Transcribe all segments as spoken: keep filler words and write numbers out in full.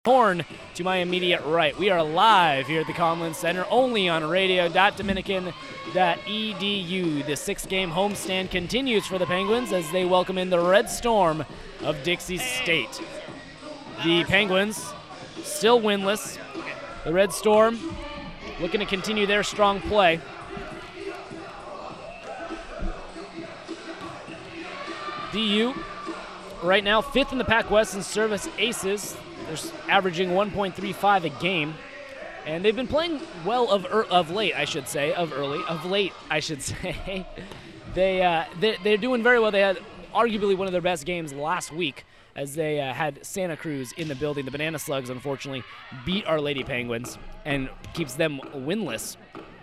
Horn to my immediate right. We are live here at the Conlin Center, only on radio dot dominican dot e d u. The six-game homestand continues for the Penguins as they welcome in the Red Storm of Dixie State. The Penguins still winless. The Red Storm looking to continue their strong play. D U right now fifth in the Pac West in service aces. They're averaging one point three five a game, and they've been playing well of er, of late, I should say, of early, of late, I should say. they, uh, they, they're doing very well. They had arguably one of their best games last week as they uh, had Santa Cruz in the building. The Banana Slugs, unfortunately, beat our Lady Penguins and keeps them winless.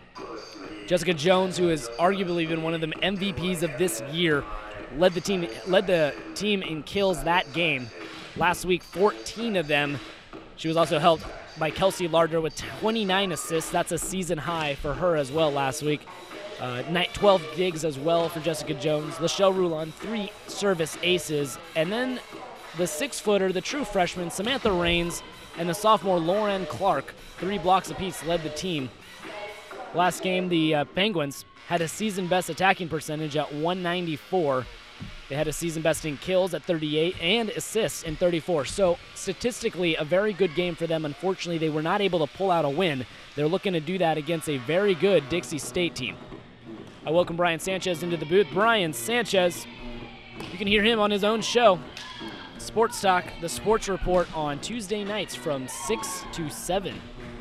Jessica Jones, who has arguably been one of the M V Ps of this year, led the team, led the team in kills that game. Last week, fourteen of them. She was also helped by Kelsey Lardner with twenty-nine assists. That's a season high for her as well last week. Uh, twelve digs as well for Jessica Jones. Lachelle Roulon, three service aces. And then the six-footer, the true freshman, Samantha Rains, and the sophomore Lauren Clark, three blocks apiece, led the team. Last game, the uh, Penguins had a season-best attacking percentage at one ninety-four. They had a season best in kills at thirty-eight and assists in thirty-four. So statistically, a very good game for them. Unfortunately, they were not able to pull out a win. They're looking to do that against a very good Dixie State team. I welcome Brian Sanchez into the booth. Brian Sanchez, you can hear him on his own show, Sports Talk, the Sports Report, on Tuesday nights from six to seven.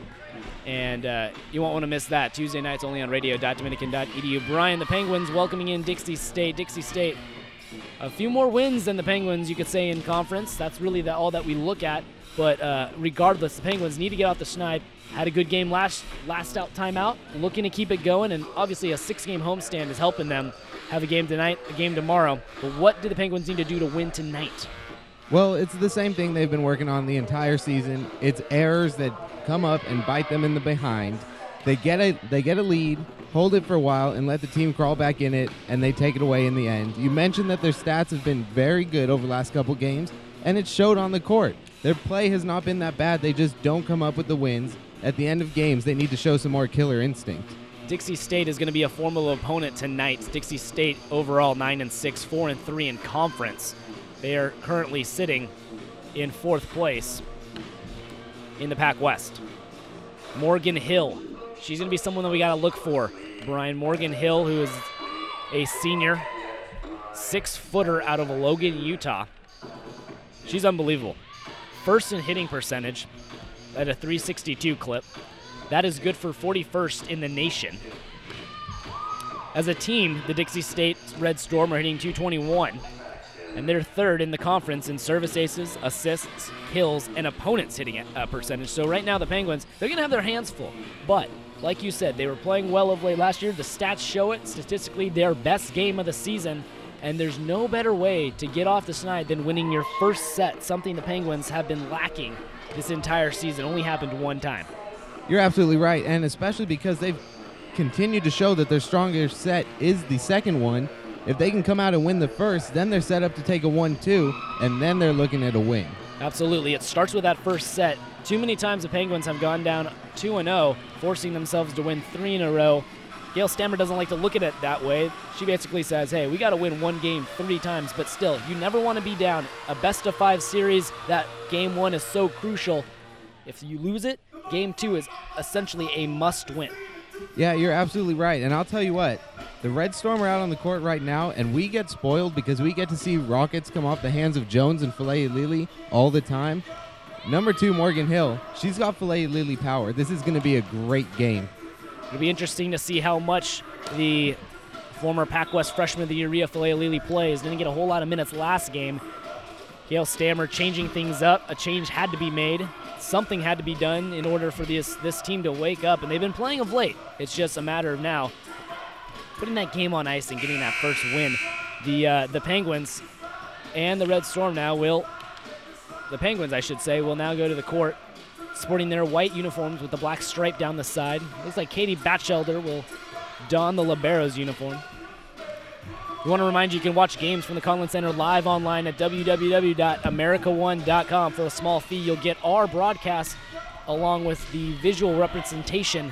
And uh, you won't want to miss that. Tuesday nights only on radio dot dominican dot e d u. Brian, the Penguins welcoming in Dixie State. Dixie State, a few more wins than the Penguins, you could say, in conference. That's really the, all that we look at. But uh, regardless, the Penguins need to get off the schneid. Had a good game last last out time out, looking to keep it going, and obviously a six-game homestand is helping them have a game tonight, a game tomorrow. But what do the Penguins need to do to win tonight? Well, it's the same thing they've been working on the entire season. It's errors that come up and bite them in the behind. They get a they get a lead, hold it for a while, and let the team crawl back in it, and they take it away in the end. You mentioned that their stats have been very good over the last couple games, and it showed on the court. Their play has not been that bad. They just don't come up with the wins. At the end of games, they need to show some more killer instinct. Dixie State is going to be a formidable opponent tonight. Dixie State overall nine and six, four and three in conference. They are currently sitting in fourth place in the Pac West. Morgan Hill, she's going to be someone that we got to look for. Brian Morgan Hill, who is a senior, six-footer out of Logan, Utah. She's unbelievable. First in hitting percentage at a three sixty-two clip. That is good for forty-first in the nation. As a team, the Dixie State Red Storm are hitting two twenty-one. And they're third in the conference in service aces, assists, kills, and opponents hitting a percentage. So right now the Penguins, they're going to have their hands full. But like you said, they were playing well of late last year. The stats show it. Statistically, their best game of the season. And there's no better way to get off the schneid than winning your first set, something the Penguins have been lacking this entire season. Only happened one time. You're absolutely right, and especially because they've continued to show that their strongest set is the second one. If they can come out and win the first, then they're set up to take a one two, and then they're looking at a win. Absolutely. It starts with that first set. Too many times the Penguins have gone down two and oh, forcing themselves to win three in a row. Gail Stammer doesn't like to look at it that way. She basically says, hey, we got to win one game three times, but still, you never want to be down. A best-of-five series, that game one is so crucial. If you lose it, game two is essentially a must-win. Yeah, you're absolutely right, and I'll tell you what. The Red Storm are out on the court right now, and we get spoiled because we get to see rockets come off the hands of Jones and Filet Lily all the time. Number two, Morgan Hill, she's got Filet Lily power. This is going to be a great game. It'll be interesting to see how much the former Pac West Freshman of the Year, Rhea Filet Lily, plays. Didn't get a whole lot of minutes last game. Gail Stammer changing things up. A change had to be made. Something had to be done in order for this, this team to wake up, and they've been playing of late. It's just a matter of now putting that game on ice and getting that first win. The uh, the Penguins and the Red Storm now will, the Penguins I should say, will now go to the court sporting their white uniforms with the black stripe down the side. Looks like Katie Batchelder will don the Liberos uniform. We want to remind you you can watch games from the Conlin Center live online at w w w dot america one dot com. For a small fee, you'll get our broadcast along with the visual representation.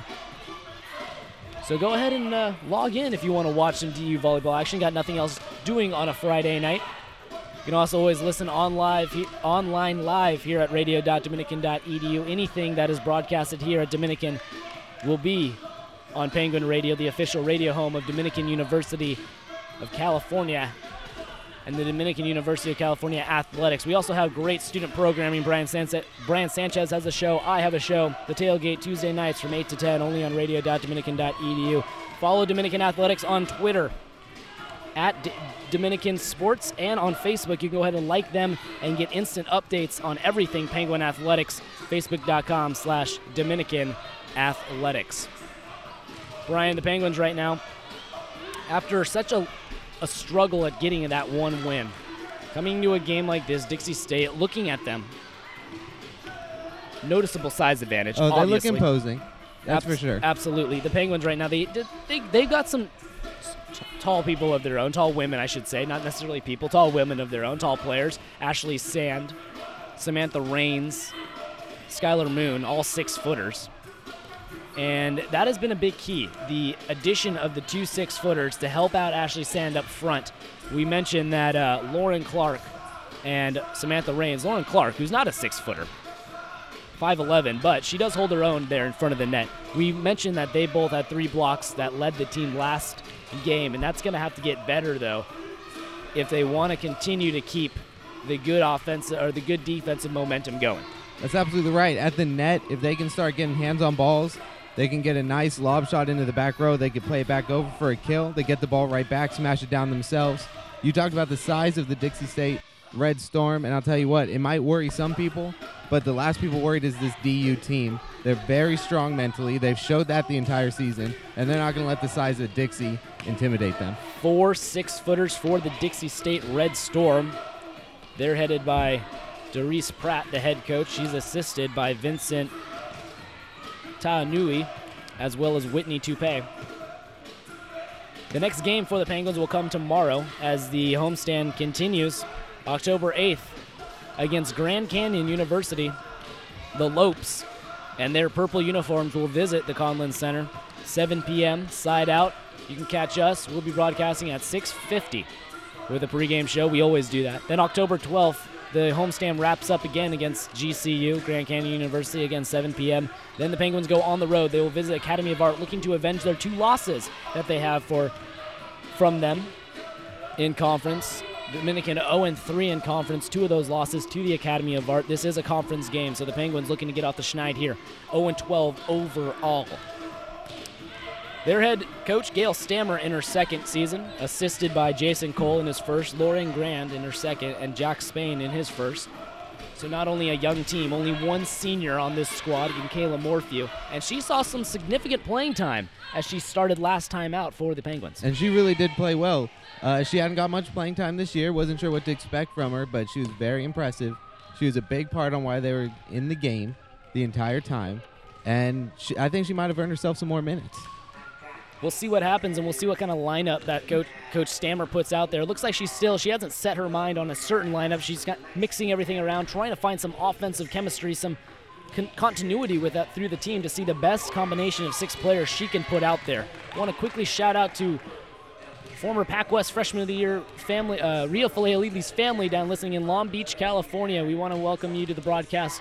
So go ahead and uh, log in if you want to watch some D U volleyball action. Got nothing else doing on a Friday night. You can also always listen on live, he, online live here at radio dot dominican dot e d u. Anything that is broadcasted here at Dominican will be on Penguin Radio, the official radio home of Dominican University of California and the Dominican University of California Athletics. We also have great student programming. Brian, Sanse- Brian Sanchez has a show. I have a show. The Tailgate Tuesday nights from eight to ten, only on radio dot dominican dot e d u. Follow Dominican Athletics on Twitter at D- Dominican Sports, and on Facebook. You can go ahead and like them and get instant updates on everything Penguin Athletics. Facebook dot com slash Dominican Athletics. Brian, the Penguins right now, after such a, a struggle at getting that one win, coming to a game like this, Dixie State, looking at them, noticeable size advantage. Oh, they obviously. look imposing. That's Abs- for sure. Absolutely. The Penguins right now, they, they, they've got some tall people of their own, tall women, I should say, not necessarily people, tall women of their own, tall players. Ashley Sand, Samantha Raines, Skylar Moon, all six-footers. And that has been a big key, the addition of the two six-footers to help out Ashley Sand up front. We mentioned that uh, Lauren Clark and Samantha Raines, Lauren Clark, who's not a six-footer, five eleven, but she does hold her own there in front of the net. We mentioned that they both had three blocks that led the team last game, and that's going to have to get better, though, if they want to continue to keep the good offensive or the good defensive momentum going. That's absolutely right. At the net, if they can start getting hands on balls, they can get a nice lob shot into the back row. They can play it back over for a kill. They get the ball right back, smash it down themselves. You talked about the size of the Dixie State Red Storm, and I'll tell you what, it might worry some people, but the last people worried is this D U team. They're very strong mentally. They've showed that the entire season, and they're not going to let the size of Dixie intimidate them. Four six-footers for the Dixie State Red Storm. They're headed by Doris Pratt, the head coach. She's assisted by Vincent Taanui, as well as Whitney Toupé. The next game for the Penguins will come tomorrow as the homestand continues. October eighth against Grand Canyon University. The Lopes and their purple uniforms will visit the Conlin Center. seven p.m. side out. You can catch us. We'll be broadcasting at six fifty with a pregame show. We always do that. Then October twelfth, the homestand wraps up again against G C U, Grand Canyon University, again seven p.m. Then the Penguins go on the road. They will visit Academy of Art, looking to avenge their two losses that they have for from them in conference. Dominican oh and three in conference, two of those losses to the Academy of Art. This is a conference game, so the Penguins looking to get off the schneid here. oh and twelve overall. Their head coach, Gail Stammer, in her second season, assisted by Jason Cole in his first, Lauren Grand in her second, and Jack Spain in his first. So not only a young team, only one senior on this squad, in Kayla Morphew, and she saw some significant playing time as she started last time out for the Penguins. And she really did play well. Uh, she hadn't got much playing time this year, wasn't sure what to expect from her, but she was very impressive. She was a big part on why they were in the game the entire time, and she, I think she might have earned herself some more minutes. We'll see what happens, and we'll see what kind of lineup that coach, coach Stammer puts out there. It looks like she's still, she hasn't set her mind on a certain lineup. She's got mixing everything around, trying to find some offensive chemistry, some con- continuity with that through the team to see the best combination of six players she can put out there. I want to quickly shout out to former Pac West Freshman of the Year family, uh, Rio Faleoli's family down listening in Long Beach, California. We want to welcome you to the broadcast.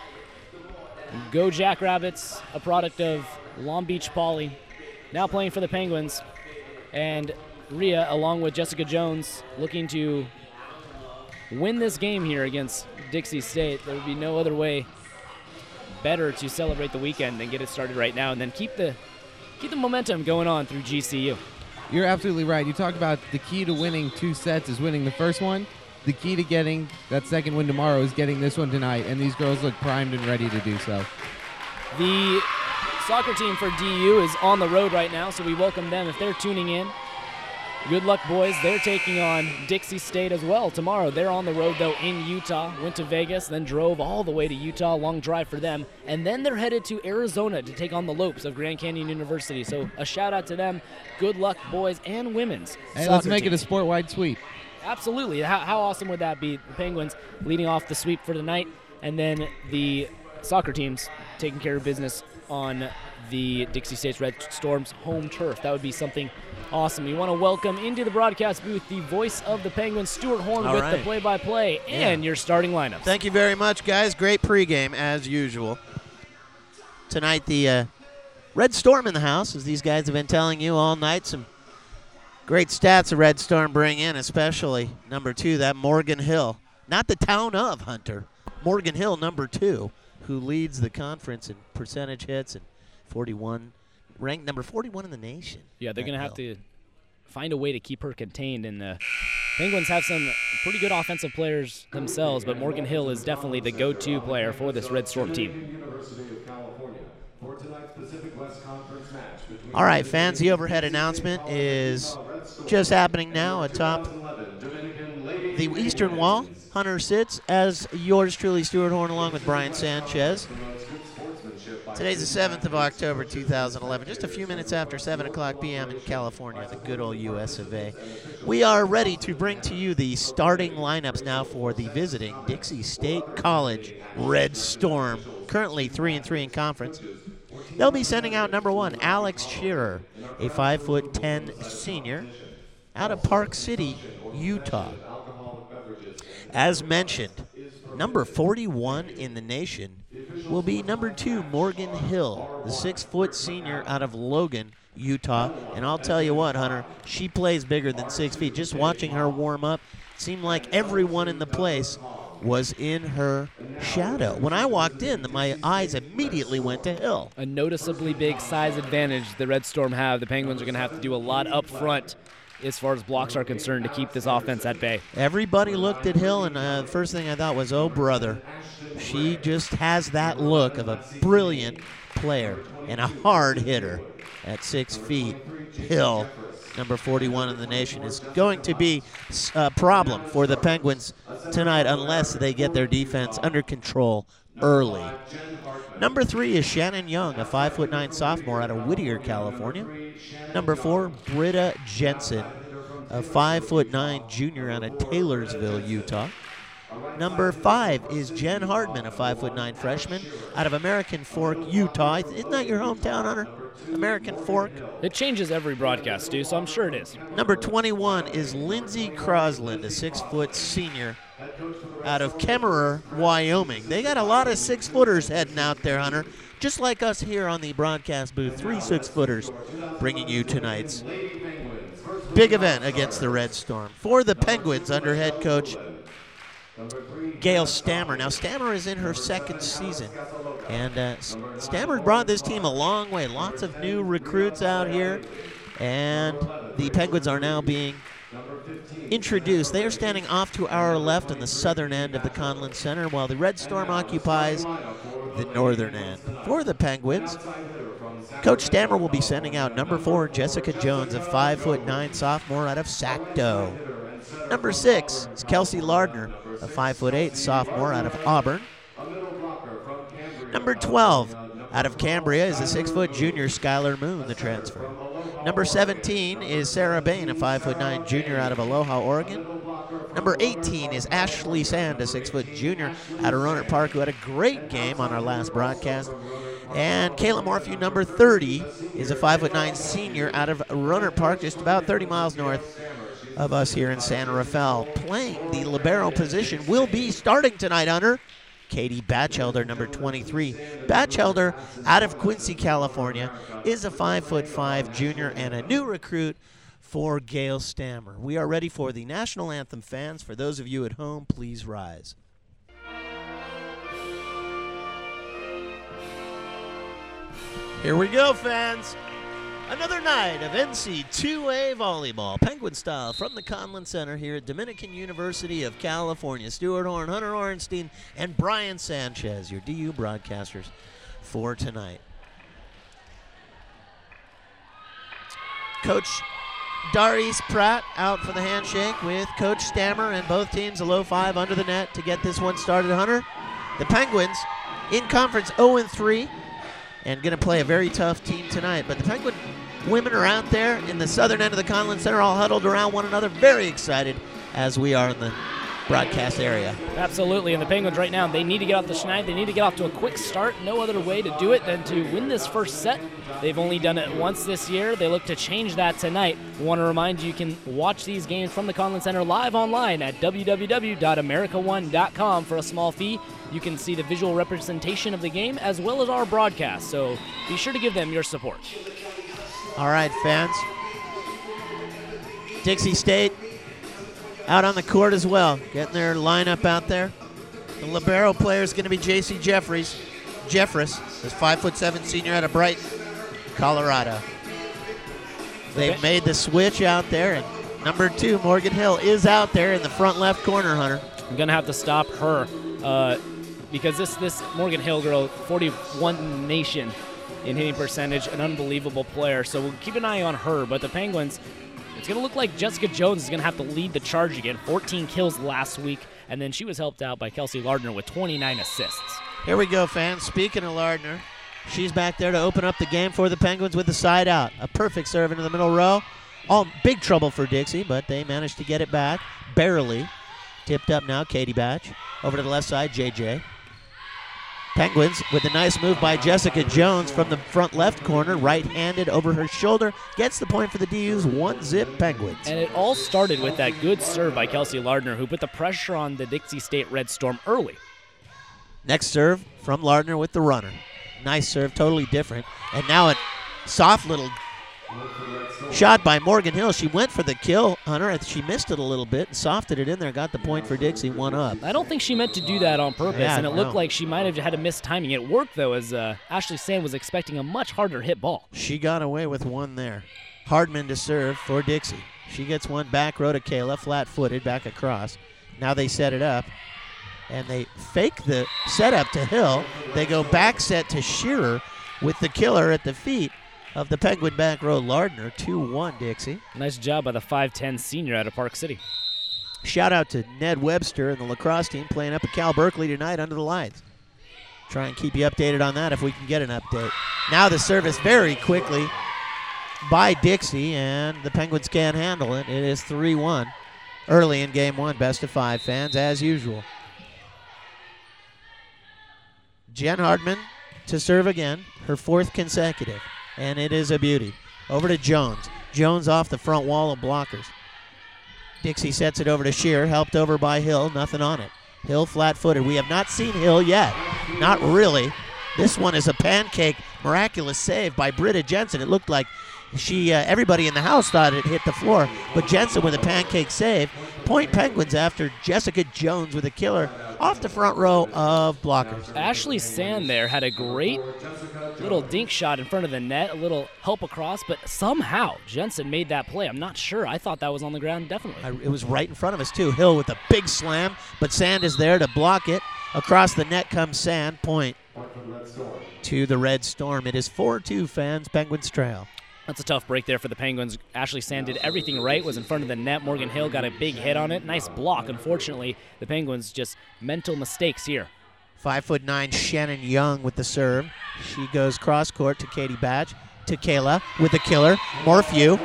Go Jackrabbits, a product of Long Beach Poly. Now playing for the Penguins, and Rhea, along with Jessica Jones, looking to win this game here against Dixie State. There would be no other way better to celebrate the weekend than get it started right now, and then keep the keep the momentum going on through G C U. You're absolutely right. You talked about the key to winning two sets is winning the first one. The key to getting that second win tomorrow is getting this one tonight, and these girls look primed and ready to do so. The soccer team for D U is on the road right now, so we welcome them if they're tuning in. Good luck, boys. They're taking on Dixie State as well tomorrow. They're on the road, though, in Utah. Went to Vegas, then drove all the way to Utah. Long drive for them. And then they're headed to Arizona to take on the Lopes of Grand Canyon University. So a shout-out to them. Good luck, boys and women's Hey, let's soccer make team. it a sport-wide sweep. Absolutely. How, how awesome would that be? The Penguins leading off the sweep for the night, and then the soccer teams taking care of business on the Dixie State's Red Storm's home turf. That would be something awesome. We want to welcome into the broadcast booth the voice of the Penguins, Stuart Horn, All with right. the play-by-play and Yeah. your starting lineups. Thank you very much, guys. Great pregame, as usual. Tonight, the uh, Red Storm in the house, as these guys have been telling you all night. Some great stats the Red Storm bring in, especially number two, that Morgan Hill. Not the town of Hunter. Morgan Hill, number two, who leads the conference in percentage hits and forty-one, ranked number forty-one in the nation. Yeah, they're That going to have Hill. to find a way to keep her contained. And the Penguins have some pretty good offensive players themselves, but Morgan Hill is definitely the go-to player for this Red Storm team. All right, fans, the overhead announcement is just happening now atop the eastern wall. Hunter sits as yours truly, Stuart Horn, along with Brian Sanchez. Today's the seventh of October, two thousand eleven, just a few minutes after seven o'clock p m in California, the good old U S of A. We are ready to bring to you the starting lineups now for the visiting Dixie State College Red Storm, currently three and three in conference. They'll be sending out number one, Alex Shearer, a five foot ten senior out of Park City, Utah. As mentioned, number forty-one in the nation will be number two, Morgan Hill, the six foot senior out of Logan, Utah. And I'll tell you what, Hunter, she plays bigger than six feet. Just watching her warm up, it seemed like everyone in the place was in her shadow. When I walked in, my eyes immediately went to Hill. A noticeably big size advantage the Red Storm have. The Penguins are going to have to do a lot up front as far as blocks are concerned to keep this offense at bay. Everybody looked at Hill, and uh, the first thing I thought was, oh, brother. She just has that look of a brilliant player and a hard hitter at six feet. Hill, number forty-one in the nation, is going to be a problem for the Penguins tonight unless they get their defense under control early. Number three is Shannon Young, a five foot nine sophomore out of Whittier, California. Number four, Britta Jensen, a five foot nine junior out of Taylorsville, Utah. Number five is Jen Hardman, a five foot nine freshman out of American Fork, Utah. Isn't that your hometown, Hunter? American Fork. It changes every broadcast, Stu, so I'm sure it is. Number twenty-one is Lindsey Crosland, a six foot senior out of Kemmerer, Wyoming. They got a lot of six footers heading out there, Hunter. Just like us here on the broadcast booth, three six footers bringing you tonight's big event against the Red Storm. For the Penguins, under head coach Gail Stammer. Now, Stammer is in her second season, and uh, Stammer brought this team a long way. Lots of new recruits out here, and the Penguins are now being introduced. They are standing off to our left on the southern end of the Conlin Center, while the Red Storm occupies the northern end. For the Penguins, Coach Stammer will be sending out number four, Jessica Jones, a five foot nine sophomore out of Sacto. Number six is Kelsey Lardner, a five foot eight sophomore out of Auburn. Number twelve, out of Cambria, is a six foot junior, Skylar Moon, the transfer. Number seventeen is Sarah Bain, a five foot nine junior out of Aloha, Oregon. Number eighteen is Ashley Sand, a six foot junior out of Rohnert Park, who had a great game on our last broadcast. And Kayla Morphew, number thirty, is a five foot nine senior out of Rohnert Park, just about thirty miles north of us here in San Rafael. Playing the libero position will be starting tonight, Hunter, Katie Batchelder, number twenty-three. Batchelder, out of Quincy, California, is a five foot five junior and a new recruit for Gail Stammer. We are ready for the national anthem, fans. For those of you at home, please rise. Here we go, fans. Another night of N C two A volleyball, Penguin style, from the Conlin Center here at Dominican University of California. Stuart Horn, Hunter Orenstein, and Brian Sanchez, your D U broadcasters for tonight. Coach Darius Pratt out for the handshake with Coach Stammer, and both teams a low five under the net to get this one started. Hunter, the Penguins in conference oh and three and going to play a very tough team tonight. But the Penguin women are out there in the southern end of the Conlin Center, all huddled around one another, very excited as we are in the broadcast area. Absolutely, and the Penguins right now, they need to get off the schneid. They need to get off to a quick start. No other way to do it than to win this first set. They've only done it once this year. They look to change that tonight. We want to remind you, you can watch these games from the Conlin Center live online at w w w dot america one dot com for a small fee. You can see the visual representation of the game as well as our broadcast, so be sure to give them your support. All right, fans. Dixie State out on the court as well, getting their lineup out there. The libero player is going to be J C Jeffries. Jeffress is five foot seven senior out of Brighton, Colorado. They've made the switch out there, and number two, Morgan Hill, is out there in the front left corner, Hunter. I'm going to have to stop her uh, because this, this Morgan Hill girl, forty-one nation in hitting percentage, an unbelievable player. So we'll keep an eye on her, but the Penguins, it's going to look like Jessica Jones is going to have to lead the charge again. fourteen kills last week, and then she was helped out by Kelsey Lardner with twenty-nine assists. Here we go, fans. Speaking of Lardner, she's back there to open up the game for the Penguins with the side out. A perfect serve into the middle row. All big trouble for Dixie, but they managed to get it back, barely. Tipped up now, Katie Batch. Over to the left side, J J. Penguins with a nice move by Jessica Jones from the front left corner, right-handed over her shoulder, gets the point for the D U's one-zip Penguins. And it all started with that good serve by Kelsey Lardner, who put the pressure on the Dixie State Red Storm early. Next serve from Lardner with the runner. Nice serve, totally different. And now a soft little shot by Morgan Hill. She went for the kill, Hunter. She missed it a little bit and softed it in there, got the point for Dixie, one up. I don't think she meant to do that on purpose, yeah, and it looked no. like she might have had a missed timing. It worked, though, as uh, Ashley Sand was expecting a much harder hit ball. She got away with one there. Hardman to serve for Dixie. She gets one back row to Kayla, flat-footed, back across. Now they set it up, and they fake the setup to Hill. They go back set to Shearer with the killer at the feet of the Penguin back row, Lardner. two one, Dixie. Nice job by the five ten senior out of Park City. Shout out to Ned Webster and the lacrosse team playing up at Cal Berkeley tonight under the lights. Try and keep you updated on that if we can get an update. Now the service very quickly by Dixie, and the Penguins can't handle it. It is three one early in game one. Best of five, fans, as usual. Jen Hardman to serve again, her fourth consecutive, and it is a beauty. Over to Jones. Jones off the front wall of blockers. Dixie sets it over to Shearer, helped over by Hill, nothing on it. Hill flat-footed. We have not seen Hill yet. Not really. This one is a pancake, miraculous save by Britta Jensen. It looked like she, uh, everybody in the house thought it hit the floor, but Jensen with a pancake save. Point Penguins after Jessica Jones with a killer off the front row of blockers. Ashley Sand there had a great little dink shot in front of the net, a little help across, but somehow Jensen made that play. I'm not sure. I thought that was on the ground, definitely. I, it was right in front of us, too. Hill with a big slam, but Sand is there to block it. Across the net comes Sand. Point to the Red Storm. It is four two, fans. Penguins trail. That's a tough break there for the Penguins. Ashley Sand did everything right, was in front of the net. Morgan Hill got a big hit on it. Nice block. Unfortunately, the Penguins just mental mistakes here. Five foot nine Shannon Young with the serve. She goes cross court to Katie Batch, to Kayla with the killer. Morphew.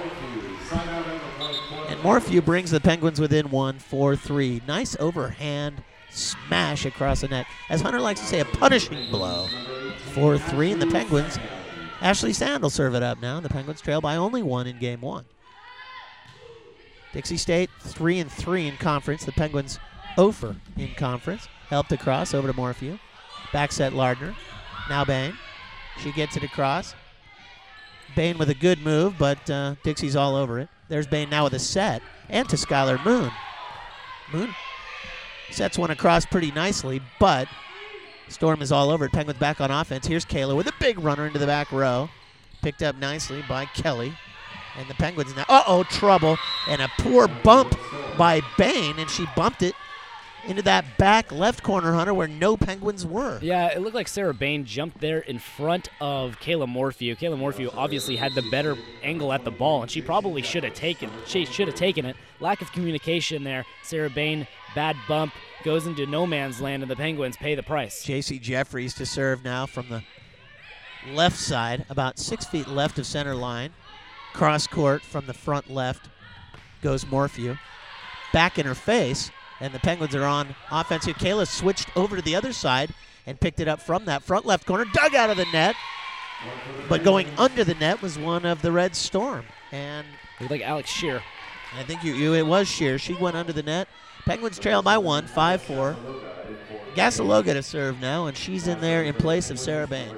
And Morphew brings the Penguins within one, four three. Nice overhand smash across the net. As Hunter likes to say, a punishing blow. four three, and the Penguins, Ashley Sand will serve it up now. The Penguins trail by only one in game one. Dixie State three and three in conference. The Penguins oh for in conference. Helped across over to Morphew. Back set Lardner. Now Bain. She gets it across. Bain with a good move, but uh, Dixie's all over it. There's Bain now with a set. And to Skylar Moon. Moon sets one across pretty nicely, but Storm is all over it. Penguins back on offense. Here's Kayla with a big runner into the back row. Picked up nicely by Kelly. And the Penguins now, uh-oh, trouble. And a poor bump by Bain, and she bumped it into that back left corner, Hunter, where no Penguins were. Yeah, it looked like Sarah Bain jumped there in front of Kayla Morphew. Kayla Morphew obviously had the better angle at the ball, and she probably should have taken she should have taken it. Lack of communication there. Sarah Bain, bad bump, goes into no man's land, and the Penguins pay the price. J C Jeffries to serve now from the left side, about six feet left of center line. Cross court from the front left goes Morphew. Back in her face, and the Penguins are on offense here. Kayla switched over to the other side and picked it up from that front left corner, dug out of the net. But going under the net was one of the Red Storm. And It looked like Alex Shear. I think you, you it was Shear. She went under the net. Penguins trail by one, five four. Gasaloga to serve now, and she's in there in place of Sarah Bain.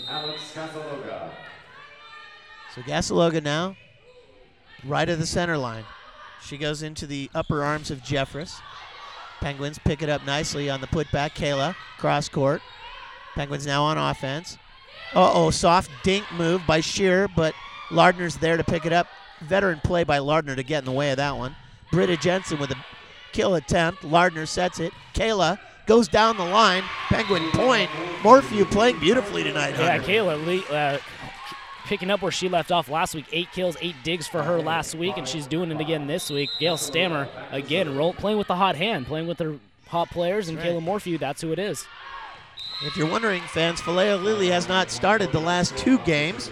So Gasaloga now, right of the center line. She goes into the upper arms of Jeffress. Penguins pick it up nicely on the putback. Kayla, cross court. Penguins now on offense. Uh-oh, soft dink move by Shearer, but Lardner's there to pick it up. Veteran play by Lardner to get in the way of that one. Britta Jensen with a kill attempt. Lardner sets it. Kayla goes down the line. Penguin point. Morphew playing beautifully tonight, Yeah, Hunter. Kayla le- uh, picking up where she left off last week. Eight kills, eight digs for her last week, and she's doing it again this week. Gail Stammer, again, roll, playing with the hot hand, playing with her hot players, and That's right. Kayla Morphew, that's who it is. If you're wondering, fans, Philea Lilly has not started the last two games,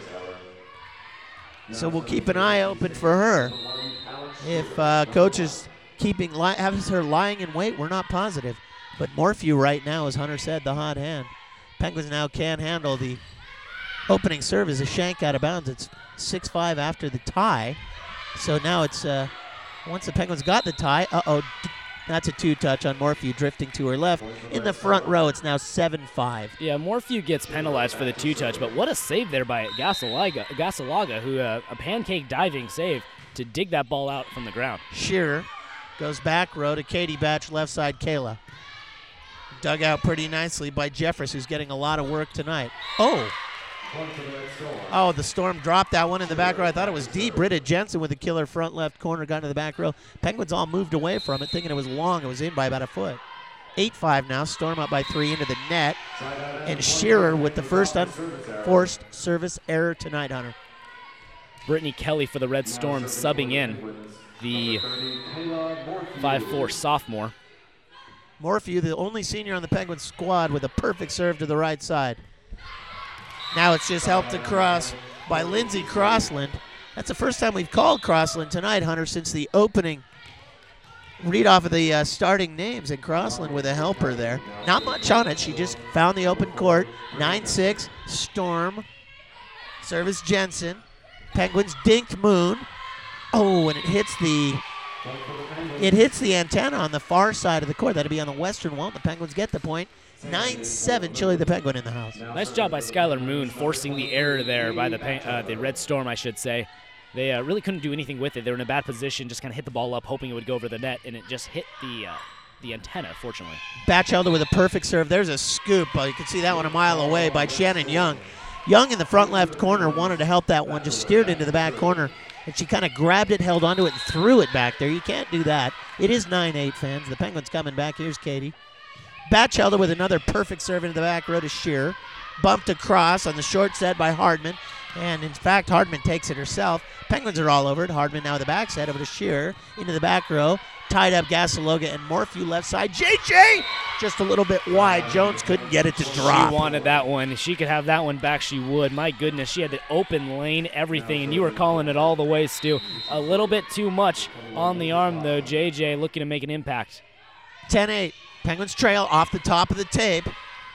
so we'll keep an eye open for her. If uh, coach is keeping li- has her lying in wait, we're not positive. But Morphew right now, as Hunter said, the hot hand. Penguins now can handle the opening serve as a shank out of bounds. It's six five after the tie. So now it's, uh, once the Penguins got the tie, uh-oh, d- that's a two-touch on Morphew drifting to her left. In the front row, it's now seven five. Yeah, Morphew gets penalized for the two-touch, but what a save there by Gasalaga, Gasalaga who uh, a pancake diving save to dig that ball out from the ground. Shearer goes back row to Katie Batch, left side Kayla. Dug out pretty nicely by Jeffress, who's getting a lot of work tonight. Oh. Oh, the Storm dropped that one in the back row. I thought it was deep. Britta Jensen with a killer front left corner got into the back row. Penguins all moved away from it, thinking it was long. It was in by about a foot. eight five now. Storm up by three into the net. And Shearer with the first unforced service error tonight, Hunter. Brittany Kelly for the Red Storm subbing in, the five four sophomore. Morphew, the only senior on the Penguins squad, with a perfect serve to the right side. Now it's just helped across by Lindsay Crossland. That's the first time we've called Crossland tonight, Hunter, since the opening read off of the uh, starting names. And Crossland with a helper there. Not much on it. She just found the open court. nine six, Storm. Service Jensen. Penguins dinked Moon. Oh, and it hits the it hits the antenna on the far side of the court. That'll be on the western wall. The Penguins get the point. nine seven, Chili the Penguin in the house. Nice job by Skylar Moon forcing the error there by the Pen- uh, the Red Storm, I should say. They uh, really couldn't do anything with it. They were in a bad position, just kind of hit the ball up, hoping it would go over the net, and it just hit the uh, the antenna, fortunately. Batchelder with a perfect serve. There's a scoop. Uh, you can see that one a mile away by Shannon Young. Young in the front left corner wanted to help that one, just steered into the back corner, and she kind of grabbed it, held onto it, and threw it back there. You can't do that. It is nine eight, fans. The Penguins coming back. Here's Katie. Batchelder with another perfect serve into the back row to Shearer. Bumped across on the short set by Hardman. And, in fact, Hardman takes it herself. Penguins are all over it. Hardman now with the backside over to Shearer. Into the back row. Tied up Gasaloga and Morphew left side. J J just a little bit wide. Jones couldn't get it to drop. She wanted that one. If she could have that one back, she would. My goodness, she had the open lane, everything, and you were calling it all the way, Stu. A little bit too much on the arm, though. J J looking to make an impact. ten eight. Penguins trail off the top of the tape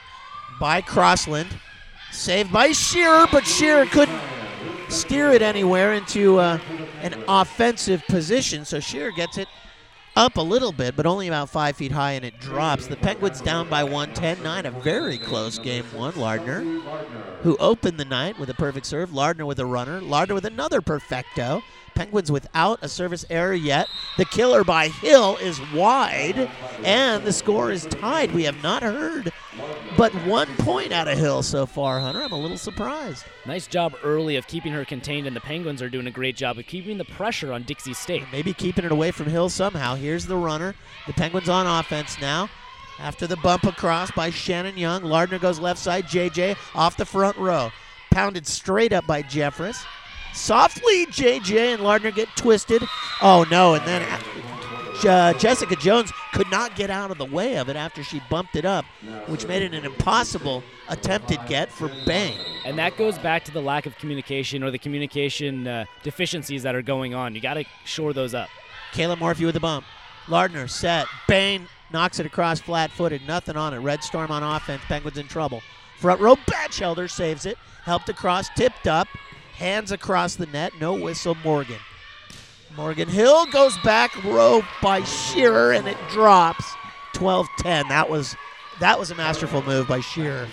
by Crossland. Saved by Shearer, but Shearer couldn't steer it anywhere into uh, an offensive position. So Shearer gets it up a little bit, but only about five feet high, and it drops. The Penguins down by one, ten nine. A very close game one. Lardner, who opened the night with a perfect serve. Lardner with a runner. Lardner with another perfecto. Penguins without a service error yet. The killer by Hill is wide, and the score is tied. We have not heard but one point out of Hill so far, Hunter. I'm a little surprised. Nice job early of keeping her contained, and the Penguins are doing a great job of keeping the pressure on Dixie State. Maybe keeping it away from Hill somehow. Here's the runner. The Penguins on offense now. After the bump across by Shannon Young, Lardner goes left side. J J off the front row. Pounded straight up by Jeffress. Softly, J J and Lardner get twisted. Oh, no, and then uh, Jessica Jones could not get out of the way of it after she bumped it up, which made it an impossible attempted get for Bain. And that goes back to the lack of communication or the communication uh, deficiencies that are going on. You got to shore those up. Kayla Morphew with the bump. Lardner set. Bain knocks it across flat-footed. Nothing on it. Red Storm on offense. Penguins in trouble. Front row, Batchelder saves it. Helped across, tipped up. Hands across the net. No whistle, Morgan. Morgan Hill goes back row by Shearer, and it drops. twelve ten. That was, that was a masterful move by Shearer.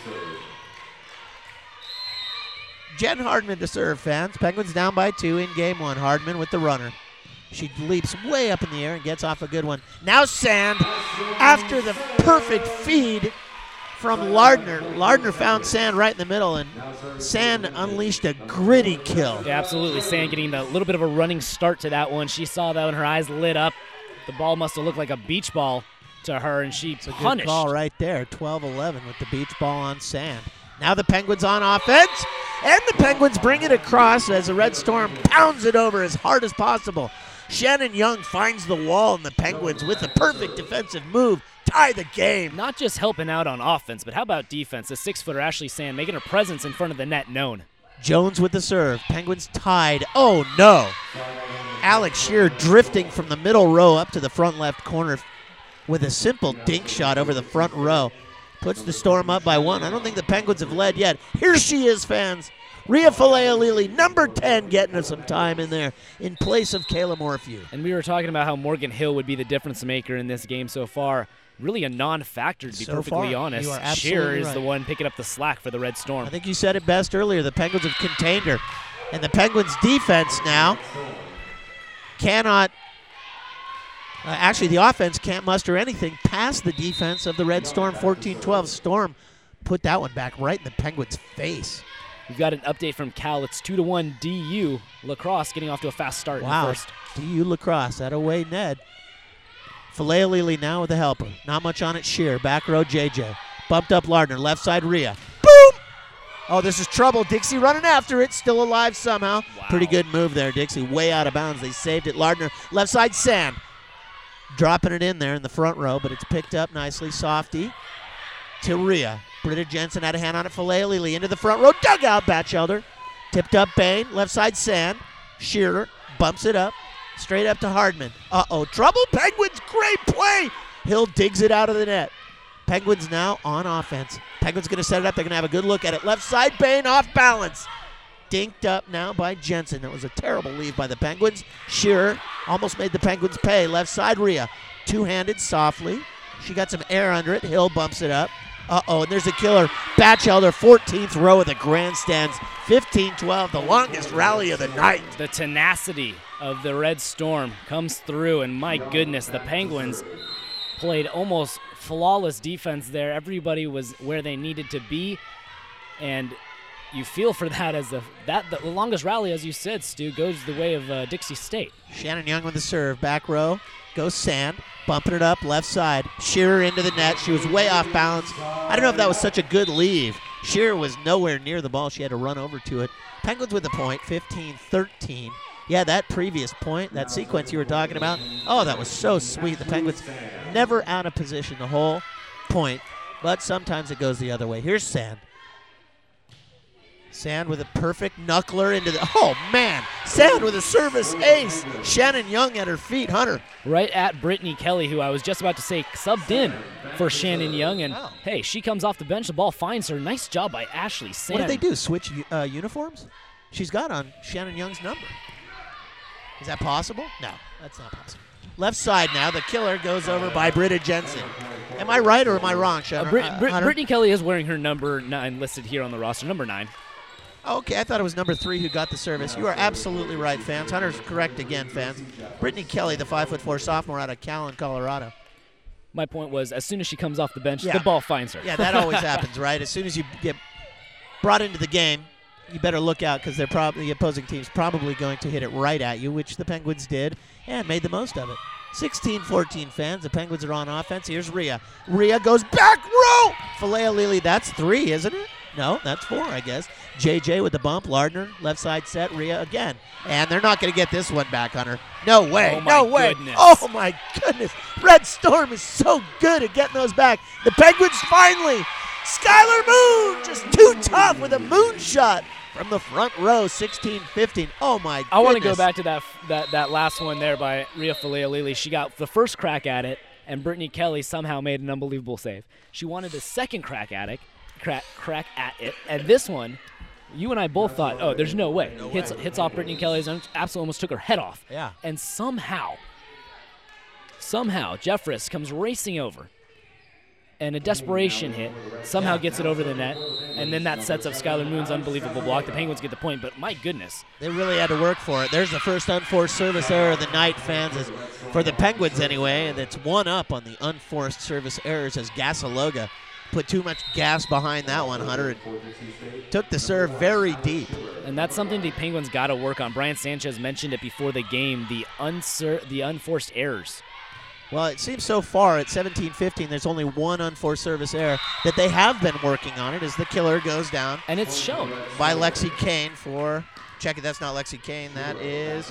Jen Hardman to serve, fans. Penguins down by two in game one. Hardman with the runner. She leaps way up in the air and gets off a good one. Now Sand, after the perfect feed from Lardner. Lardner found Sand right in the middle, and Sand unleashed a gritty kill. Yeah, absolutely. Sand getting a little bit of a running start to that one. She saw that when her eyes lit up. The ball must have looked like a beach ball to her, and she It's a punished. good call right there, twelve eleven with the beach ball on Sand. Now the Penguins on offense, and the Penguins bring it across as the Red Storm pounds it over as hard as possible. Shannon Young finds the wall, and the Penguins, with a perfect defensive move, tie the game. Not just helping out on offense, but how about defense? The six-footer Ashley Sand making her presence in front of the net known. Jones with the serve. Penguins tied. Oh, no. Alex Shearer drifting from the middle row up to the front left corner with a simple dink shot over the front row. Puts the Storm up by one. I don't think the Penguins have led yet. Here she is, fans. Rhea Falea-Lili, number ten, getting us some time in there in place of Kayla Morphew. And we were talking about how Morgan Hill would be the difference maker in this game so far. Really a non-factor, to be So perfectly far, honest. you are absolutely Shearer is right. the one picking up the slack for the Red Storm. I think you said it best earlier. The Penguins have contained her. And the Penguins' defense now cannot uh, – actually, the offense can't muster anything past the defense of the Red Storm. fourteen twelve. Storm put that one back right in the Penguins' face. We've got an update from Cal. It's two to one D U. Lacrosse getting off to a fast start Wow. in the first. D U Lacrosse. That away Ned. Falea-Lili now with the helper. Not much on it. Shearer. Back row J J. Bumped up Lardner. Left side Rhea. Boom! Oh, this is trouble. Dixie running after it. Still alive somehow. Wow. Pretty good move there, Dixie. Way out of bounds. They saved it. Lardner. Left side Sand. Dropping it in there in the front row, but it's picked up nicely. Softy to Rhea. Britta Jensen had a hand on it. Falea-Lili into the front row. Dugout. Batchelder. Tipped up Bain. Left side Sand. Shearer bumps it up. Straight up to Hardman. Uh-oh. Trouble. Penguins. Great play. Hill digs it out of the net. Penguins now on offense. Penguins going to set it up. They're going to have a good look at it. Left side Bain off balance. Dinked up now by Jensen. That was a terrible leave by the Penguins. Shearer almost made the Penguins pay. Left side Rhea. Two-handed softly. She got some air under it. Hill bumps it up. Uh-oh, and there's a killer. Batchelder, fourteenth row of the grandstands. fifteen twelve, the longest rally of the night. The tenacity of the Red Storm comes through, and my goodness, the Penguins played almost flawless defense there. Everybody was where they needed to be, and you feel for that as the that the longest rally, as you said, Stu, goes the way of uh, Dixie State. Shannon Young with the serve. Back row goes Sand. Bumping it up left side. Shearer into the net. She was way off balance. I don't know if that was such a good leave. Shearer was nowhere near the ball. She had to run over to it. Penguins with the point, fifteen thirteen. Yeah, that previous point, that sequence you were talking about, oh, that was so sweet. The Penguins never out of position the whole point, but sometimes it goes the other way. Here's Sand. Sand with a perfect knuckler into the, oh man, Sand with a service ace. Shannon Young at her feet, Hunter. Right at Brittany Kelly, who I was just about to say subbed in for Shannon Young, and Wow. hey, she comes off the bench, the ball finds her. Nice job by Ashley Sand. What did they do, switch uh, uniforms? She's got on Shannon Young's number. Is that possible? No, that's not possible. Left side now, the killer goes over by Britta Jensen. Am I right or am I wrong, Uh, Shannon? Brit- uh, Brit- Hunter? Brittany Kelly is wearing her number nine listed here on the roster, number nine. Okay, I thought it was number three who got the service. You are absolutely right, fans. Hunter's correct again, fans. Brittany Kelly, the five foot four sophomore out of Callan, Colorado. My point was, as soon as she comes off the bench, Yeah. the ball finds her. Yeah, that always happens, right? As soon as you get brought into the game, you better look out because they're probably the opposing team's probably going to hit it right at you, which the Penguins did and made the most of it. sixteen fourteen fans. The Penguins are on offense. Here's Rhea. Rhea goes back row. Filet Lily, that's three, isn't it? No, that's four, I guess. J J with the bump. Lardner, left side set. Rhea again. And they're not going to get this one back, Hunter. No way. Oh, my no way. goodness. Oh, my goodness. Red Storm is so good at getting those back. The Penguins finally. Skylar Moon just too tough with a moon shot from the front row, sixteen fifteen. Oh, my goodness. I want to go back to that that that last one there by Rhea Falealili. She got the first crack at it, and Brittany Kelly somehow made an unbelievable save. She wanted a second crack at it, crack, crack at it, and this one, you and I both thought, oh, there's no way. No hits way. hits off Brittany Kelly's own, absolutely almost took her head off. Yeah. And somehow, somehow, Jeffress comes racing over, and a desperation hit somehow gets it over the net, and then that sets up Skylar Moon's unbelievable block. The Penguins get the point, but my goodness. They really had to work for it. There's the first unforced service error of the night, fans, is for the Penguins anyway, and it's one up on the unforced service errors as Gasaloga put too much gas behind that one, Hunter, and took the serve very deep. And that's something the Penguins got to work on. Brian Sanchez mentioned it before the game, the unsur- the unforced errors. Well, it seems so far at seventeen fifteen, there's only one unforced service error that they have been working on it as the killer goes down And it's shown. by Lexi Kane for, check it, that's not Lexi Kane, that is,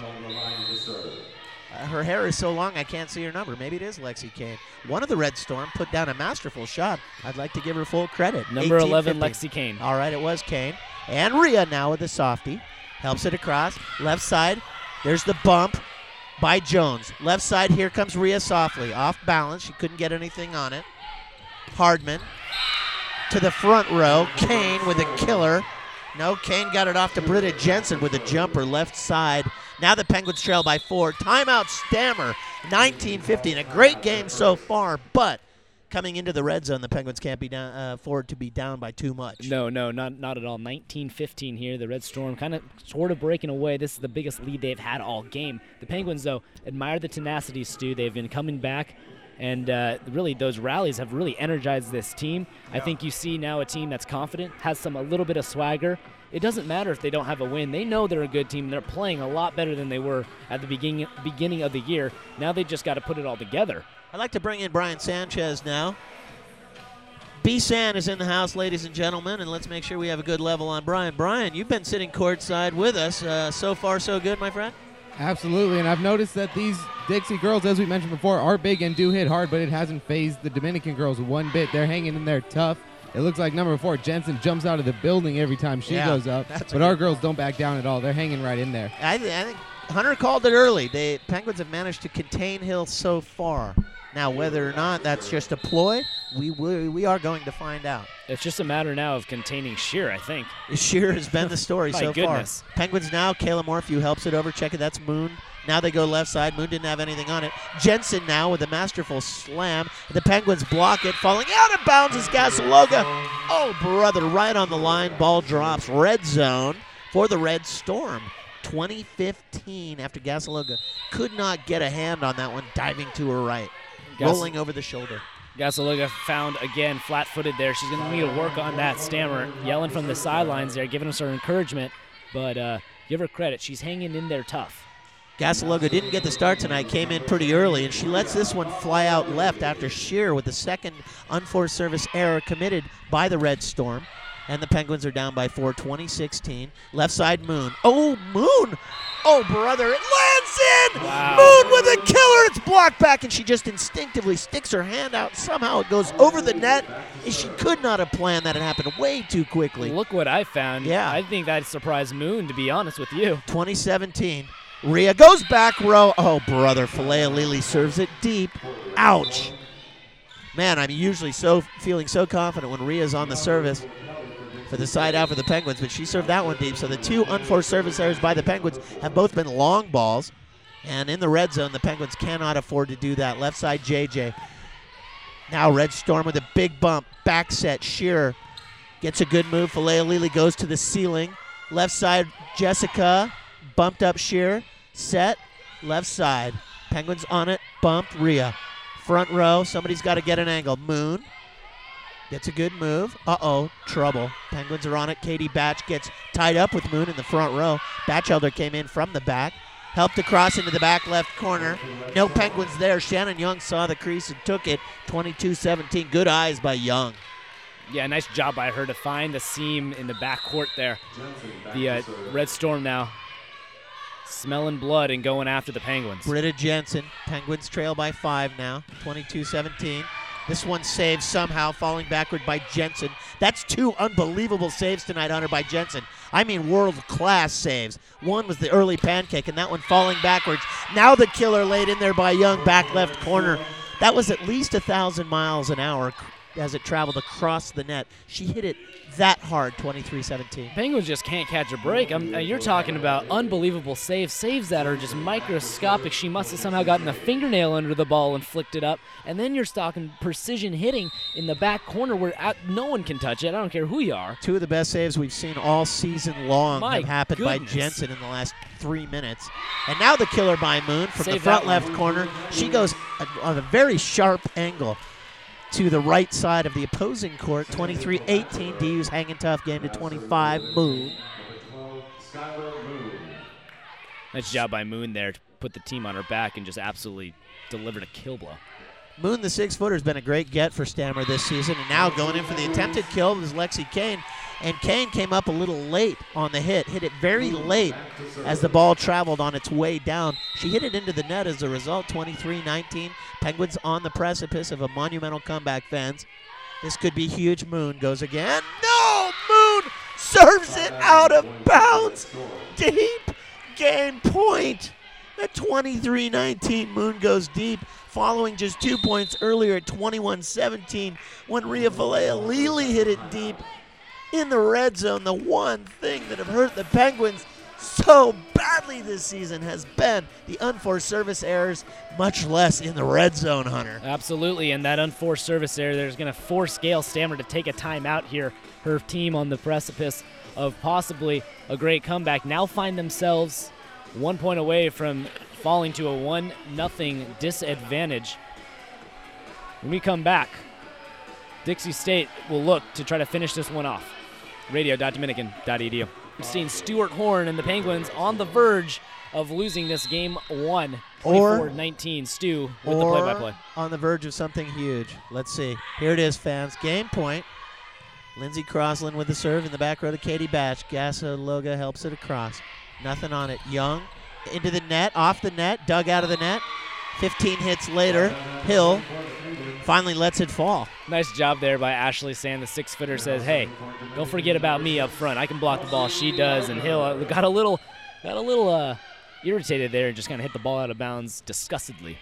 uh, her hair is so long I can't see her number. Maybe it is Lexi Kane. One of the Red Storm put down a masterful shot. I'd like to give her full credit. Number eleven, eighteen fifteen. Lexi Kane. All right, it was Kane. And Rhea now with the softie. Helps it across. Left side. There's the bump by Jones. Left side, here comes Rhea softly. Off balance. She couldn't get anything on it. Hardman to the front row. Kane with a killer. No, Kane got it off to Britta Jensen with a jumper left side. Now the Penguins trail by four. Timeout Stammer, nineteen fifteen. A great game so far, but coming into the red zone, the Penguins can't be down, uh, afford to be down by too much. No, no, not not at all. nineteen fifteen here. The Red Storm kind of sort of breaking away. This is the biggest lead they've had all game. The Penguins, though, admire the tenacity, Stu. They've been coming back, and uh, really those rallies have really energized this team. I think you see now a team that's confident, has some a little bit of swagger. It doesn't matter if they don't have a win. They know they're a good team. They're playing a lot better than they were at the beginning beginning of the year. Now they just got to put it all together. I'd like to bring in Brian Sanchez now. B-San is in the house, ladies and gentlemen, and let's make sure we have a good level on Brian. Brian, you've been sitting courtside with us. Uh, so far, so good, my friend? Absolutely, and I've noticed that these Dixie girls, as we mentioned before, are big and do hit hard, but it hasn't phased the Dominican girls one bit. They're hanging in there tough. It looks like number four, Jensen, jumps out of the building every time she Yeah, goes up, that's but our girls don't back down at all. They're hanging right in there. I, th- I think Hunter called it early. The Penguins have managed to contain Hill so far. Now, whether or not that's just a ploy, we we, we are going to find out. It's just a matter now of containing Shear, I think. Sheer has been the story My so goodness. far. Penguins now, Kayla Morphew helps it over. Check it, that's Moon. Now they go left side. Moon didn't have anything on it. Jensen now with a masterful slam. The Penguins block it. Falling out of bounds is Gasaloga. Oh, brother, right on the line. Ball drops. Red zone for the Red Storm. twenty fifteen after Gasaloga could not get a hand on that one, diving to her right. Gas- Rolling over the shoulder. Gasaloga found, again, flat-footed there. She's going to need to work on that. Stammer yelling from the sidelines there, giving us her encouragement. But uh, give her credit. She's hanging in there tough. Gasaloga didn't get the start tonight, came in pretty early, and she lets this one fly out left after Shear with the second unforced service error committed by the Red Storm. And the Penguins are down by four, twenty sixteen. Left side, Moon. Oh, Moon! Oh, brother, it lands in! Wow. Moon with a killer! It's blocked back, and she just instinctively sticks her hand out. Somehow it goes over the net. She could not have planned that. It happened way too quickly. Look what I found. Yeah. I think that surprised Moon, to be honest with you. twenty seventeen. Rhea goes back row. Oh, brother. Filet Lily serves it deep. Ouch. Man, I'm usually so feeling so confident when Rhea's on the service for the side out for the Penguins, but she served that one deep. So the two unforced service errors by the Penguins have both been long balls. And in the red zone, the Penguins cannot afford to do that. Left side, J J. Now Red Storm with a big bump. Back set, Shearer gets a good move. Filet Lily goes to the ceiling. Left side, Jessica. Bumped up Sheer. Set. Left side. Penguins on it. Bumped. Rhea. Front row. Somebody's got to get an angle. Moon. Gets a good move. Uh-oh. Trouble. Penguins are on it. Katie Batch gets tied up with Moon in the front row. Batchelder came in from the back. Helped across into the back left corner. No Penguins there. Shannon Young saw the crease and took it. twenty-two seventeen. Good eyes by Young. Yeah, nice job by her to find the seam in the back court there. The uh, Red Storm now smelling blood and going after the Penguins. Britta Jensen. Penguins trail by five now. twenty-two seventeen. This one saved somehow, falling backward by Jensen. That's two unbelievable saves tonight, Hunter, by Jensen. I mean world-class saves. One was the early pancake, and that one falling backwards. Now the killer laid in there by Young, back left corner. That was at least one thousand miles an hour as it traveled across the net. She hit it that hard, twenty-three seventeen. Penguins just can't catch a break. I'm, uh, you're talking about unbelievable saves, saves that are just microscopic. She must have somehow gotten a fingernail under the ball and flicked it up. And then you're talking precision hitting in the back corner where out, no one can touch it. I don't care who you are. Two of the best saves we've seen all season long My have happened goodness. by Jensen in the last three minutes. And now the killer by Moon from Save the front that left corner. She goes on a very sharp angle to the right side of the opposing court. twenty-three eighteen. D U's hanging tough game to twenty-five. Moon. Nice job by Moon there to put the team on her back and just absolutely delivered a kill blow. Moon, the six-footer, has been a great get for Stammer this season, and now going in for the attempted kill was Lexi Kane. And Kane came up a little late on the hit, hit it very late as the ball traveled on its way down. She hit it into the net as a result, twenty-three nineteen. Penguins on the precipice of a monumental comeback, fans. This could be huge. Moon goes again. No! Moon serves it out of bounds. Deep game point. At twenty-three nineteen, Moon goes deep, following just two points earlier at twenty-one seventeen when Rhea Falea-Lili hit it deep in the red zone. The one thing that have hurt the Penguins so badly this season has been the unforced service errors, much less in the red zone, Hunter. Absolutely, and that unforced service error there's going to force Gail Stammer to take a timeout here. Her team on the precipice of possibly a great comeback now find themselves one point away from falling to a one nothing disadvantage. When we come back, Dixie State will look to try to finish this one off. radio dot dominican dot e d u. We've seen Stuart Horn and the Penguins on the verge of losing this game one, twenty-four nineteen. Stu with or the play-by-play. On the verge of something huge. Let's see. Here it is, fans. Game point. Lindsey Crosland with the serve in the back row to Katie Batch. Gassa Loga helps it across. Nothing on it. Young into the net, off the net, dug out of the net. fifteen hits later, Hill finally lets it fall. Nice job there by Ashley Sand. The six-footer says, hey, don't forget about me up front. I can block the ball. She does. And Hill uh, got a little got a little uh, irritated there and just kind of hit the ball out of bounds disgustedly.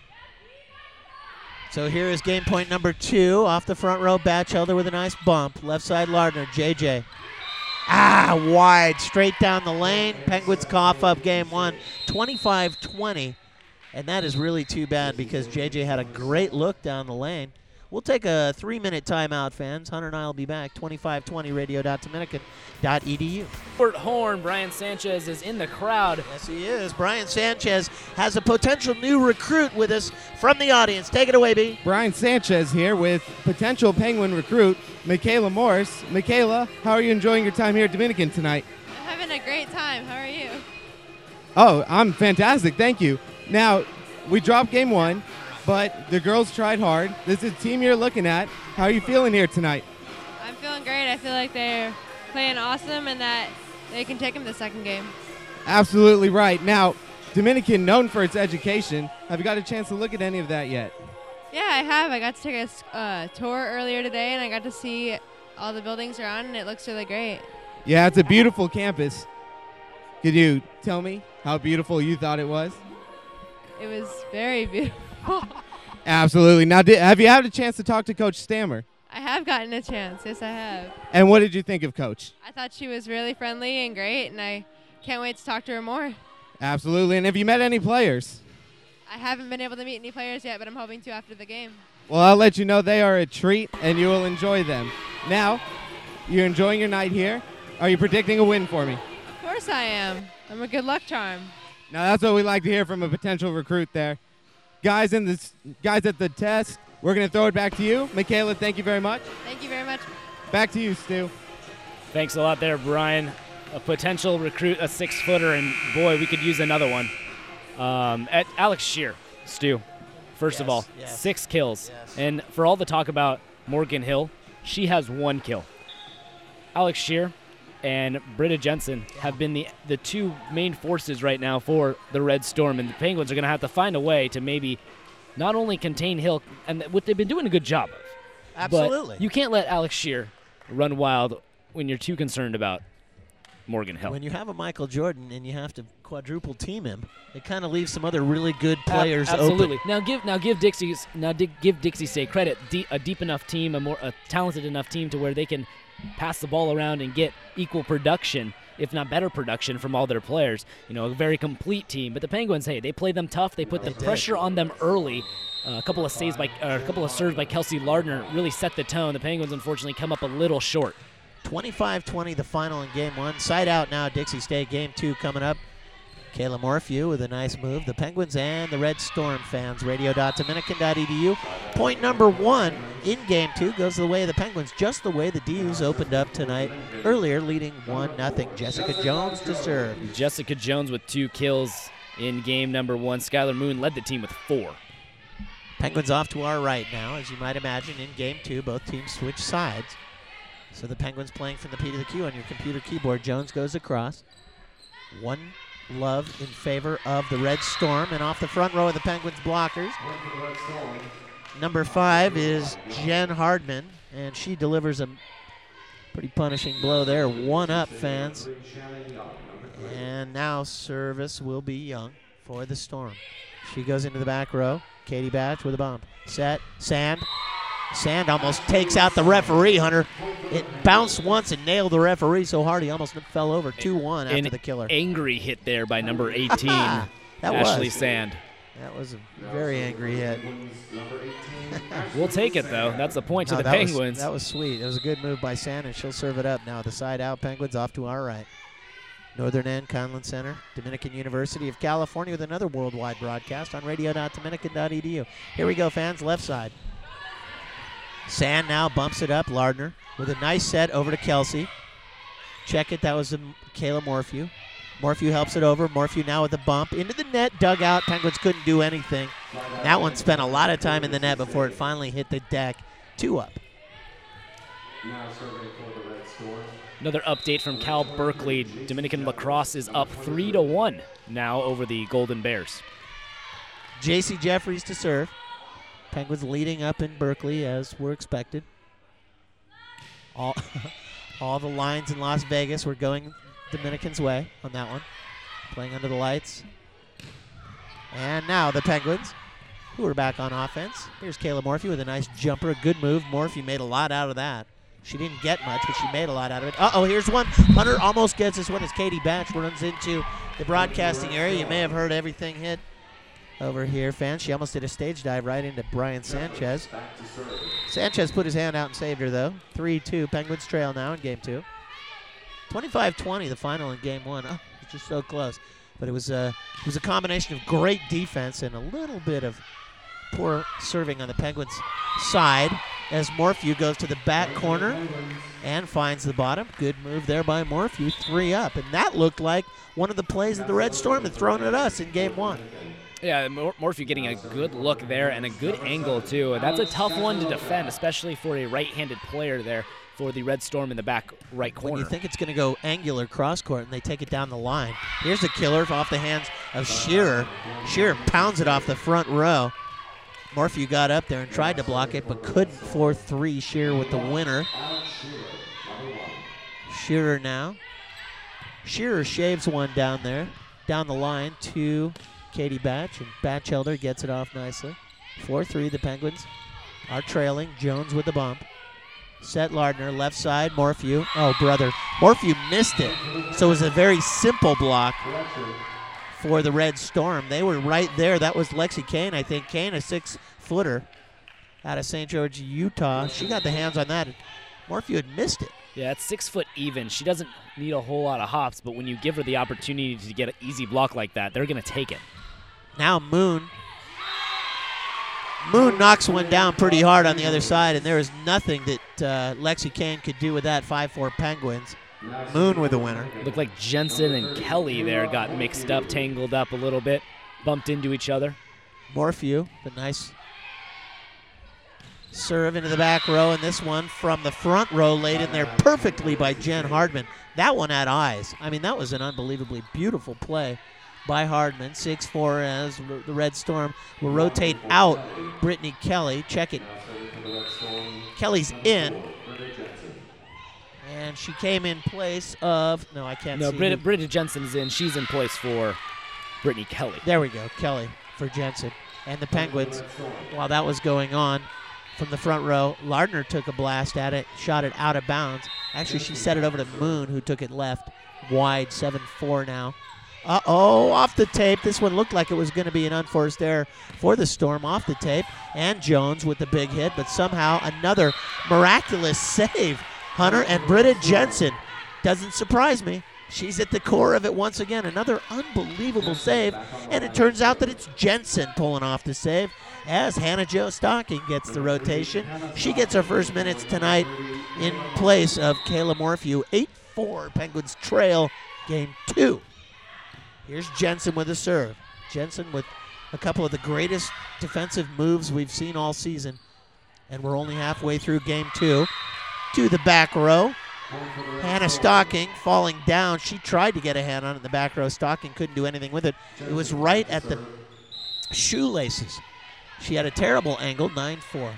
So here is game point number two. Off the front row, Batchelder with a nice bump. Left side, Lardner, J J. Ah, wide, straight down the lane. Penguins cough up game one, twenty-five twenty. And that is really too bad because J J had a great look down the lane. We'll take a three-minute timeout, fans. Hunter and I will be back. twenty-five twenty, radio dot dominican dot e d u. Fort Horn, Brian Sanchez is in the crowd. Yes, he is. Brian Sanchez has a potential new recruit with us from the audience. Take it away, B. Brian Sanchez here with potential Penguin recruit, Michaela Morris. Michaela, how are you enjoying your time here at Dominican tonight? I'm having a great time. How are you? Oh, I'm fantastic. Thank you. Now, we dropped game one, but the girls tried hard. This is the team you're looking at. How are you feeling here tonight? I'm feeling great. I feel like they're playing awesome and that they can take them the second game. Absolutely right. Now, Dominican, known for its education, have you got a chance to look at any of that yet? Yeah, I have. I got to take a s- uh, tour earlier today, and I got to see all the buildings around, and it looks really great. Yeah, it's a beautiful campus. Could you tell me how beautiful you thought it was? It was very beautiful. Absolutely. Now, did, have you had a chance to talk to Coach Stammer? I have gotten a chance. Yes, I have. And what did you think of Coach? I thought she was really friendly and great, and I can't wait to talk to her more. Absolutely. And have you met any players? I haven't been able to meet any players yet, but I'm hoping to after the game. Well, I'll let you know they are a treat, and you will enjoy them. Now, you're enjoying your night here. Are you predicting a win for me? Of course I am. I'm a good luck charm. Now that's what we like to hear from a potential recruit there. Guys in this, guys at the test, we're going to throw it back to you. Michaela, thank you very much. Thank you very much. Back to you, Stu. Thanks a lot there, Brian. A potential recruit, a six-footer, and boy, we could use another one. Um, at Alex Shear, Stu, first Yes, of all, yes. six kills. Yes. And for all the talk about Morgan Hill, she has one kill. Alex Shear and Britta Jensen have been the, the two main forces right now for the Red Storm, and the Penguins are going to have to find a way to maybe not only contain Hill, and what they've been doing a good job of. Absolutely. But you can't let Alex Shear run wild when you're too concerned about Morgan Hill. When you have a Michael Jordan and you have to quadruple team him, it kind of leaves some other really good players Ab- absolutely. open. Now give now give Dixie's now di- give Dixie State credit. De- a deep enough team, a more a talented enough team to where they can pass the ball around and get equal production, if not better production, from all their players. You know, a very complete team. But the Penguins, hey, they played them tough. They put the They did. pressure on them early. Uh, a couple of saves by uh, a couple of serves by Kelsey Lardner really set the tone. The Penguins unfortunately come up a little short. twenty-five twenty the final in game one. Side out now, Dixie State. Game two coming up. Kayla Morphew with a nice move. The Penguins and the Red Storm fans. radio dot dominican dot e d u. Point number one in game two goes the way of the Penguins, just the way the D Us opened up tonight earlier, leading one nothing. Jessica Jones to serve. Jessica Jones with two kills in game number one. Skylar Moon led the team with four. Penguins off to our right now, as you might imagine. In game two, both teams switch sides. So the Penguins playing from the P to the Q on your computer keyboard. Jones goes across. One love in favor of the Red Storm, and off the front row of the Penguins blockers. Number five is Jen Hardman, and she delivers a pretty punishing blow there. One up, fans. And now service will be Young for the Storm. She goes into the back row. Katie Batch with a bump. Set. Sand. Sand almost takes out the referee, Hunter. It bounced once and nailed the referee so hard he almost fell over. two one after An the killer. angry hit there by number eighteen, that Ashley was. Sand. That was a very angry hit. We'll take it, though. That's the point to No, the that was- Penguins. that was sweet. It was a good move by Sand, and she'll serve it up now. The side out, Penguins off to our right. Northern End, Conlin Center, Dominican University of California with another worldwide broadcast on radio dot dominican dot e d u. Here we go, fans, left side. Sand now bumps it up. Lardner with a nice set over to Kelsey. Check it. That was um, Kayla Morphew. Morphew helps it over. Morphew now with a bump into the net. Dug out. Penguins couldn't do anything. That one spent a lot of time in the net before it finally hit the deck. Two up. Another update from Cal Berkeley. Dominican lacrosse is up three to one now over the Golden Bears. J C Jeffries to serve. Penguins leading up in Berkeley as were expected. All, all the lines in Las Vegas were going Dominicans' way on that one. Playing under the lights. And now the Penguins, who are back on offense. Here's Kayla Morphew with a nice jumper, a good move. Morphew made a lot out of that. She didn't get much, but she made a lot out of it. Uh-oh, here's one. Hunter almost gets this one as Katie Batch runs into the broadcasting area. You may have heard everything hit over here, fans. She almost did a stage dive right into Brian Sanchez. Sanchez put his hand out and saved her, though. three two. Penguins trail now in game two. twenty-five twenty, the final in game one. Oh, it's just so close. But it was, uh, it was a combination of great defense and a little bit of poor serving on the Penguins' side as Morphew goes to the back corner and finds the bottom. Good move there by Morphew, three up. And that looked like one of the plays that the Red Storm had thrown at us in game one. Yeah, Mor- Morphew getting a good look there and a good angle, too. That's a tough one to defend, especially for a right-handed player there for the Red Storm in the back right corner. When you think it's going to go angular cross-court and they take it down the line. Here's the killer off the hands of Shearer. Shearer pounds it off the front row. Morphew got up there and tried to block it, but couldn't. four three, Shearer with the winner. Shearer now. Shearer shaves one down there, down the line to Katie Batch, and Batchelder gets it off nicely. four three, the Penguins are trailing. Jones with the bump. Set Lardner, left side, Morphew. Oh, brother. Morphew missed it. So it was a very simple block for the Red Storm. They were right there. That was Lexi Kane, I think. Kane, a six-footer out of Saint George, Utah. She got the hands on that. Morphew had missed it. Yeah, it's six foot even. She doesn't need a whole lot of hops, but when you give her the opportunity to get an easy block like that, they're going to take it. Now Moon. Moon knocks one down pretty hard on the other side, and there is nothing that uh, Lexi Kane could do with that five four Penguins. Moon with the winner. Looked like Jensen and Kelly there got mixed up, tangled up a little bit, bumped into each other. Morphew, the nice serve into the back row, and this one from the front row laid in there perfectly by Jen Hardman. That one had eyes. I mean, that was an unbelievably beautiful play by Hardman. six four as the Red Storm will rotate out Brittany Kelly. Check it. Kelly's in. And she came in place of, no, I can't No, see. Brid- who- Bridget Jensen's in. She's in place for Brittany Kelly. There we go, Kelly for Jensen. And the Penguins, while that was going on, from the front row, Lardner took a blast at it, shot it out of bounds. Actually, she set it over to Moon, who took it left, wide, seven four now. Uh-oh, off the tape. This one looked like it was going to be an unforced error for the Storm, off the tape. And Jones with the big hit, but somehow another miraculous save. Hunter and Britta Jensen. Doesn't surprise me. She's at the core of it once again. Another unbelievable save. And it turns out that it's Jensen pulling off the save as Hannah Jo Stocking gets the rotation. She gets her first minutes tonight in place of Kayla Morphew. eight four Penguins trail game two. Here's Jensen with a serve. Jensen with a couple of the greatest defensive moves we've seen all season. And we're only halfway through game two. To the back row. Hannah Stocking falling down. She tried to get a hand on it in the back row. Stocking couldn't do anything with it. It was right at the shoelaces. She had a terrible angle, nine four.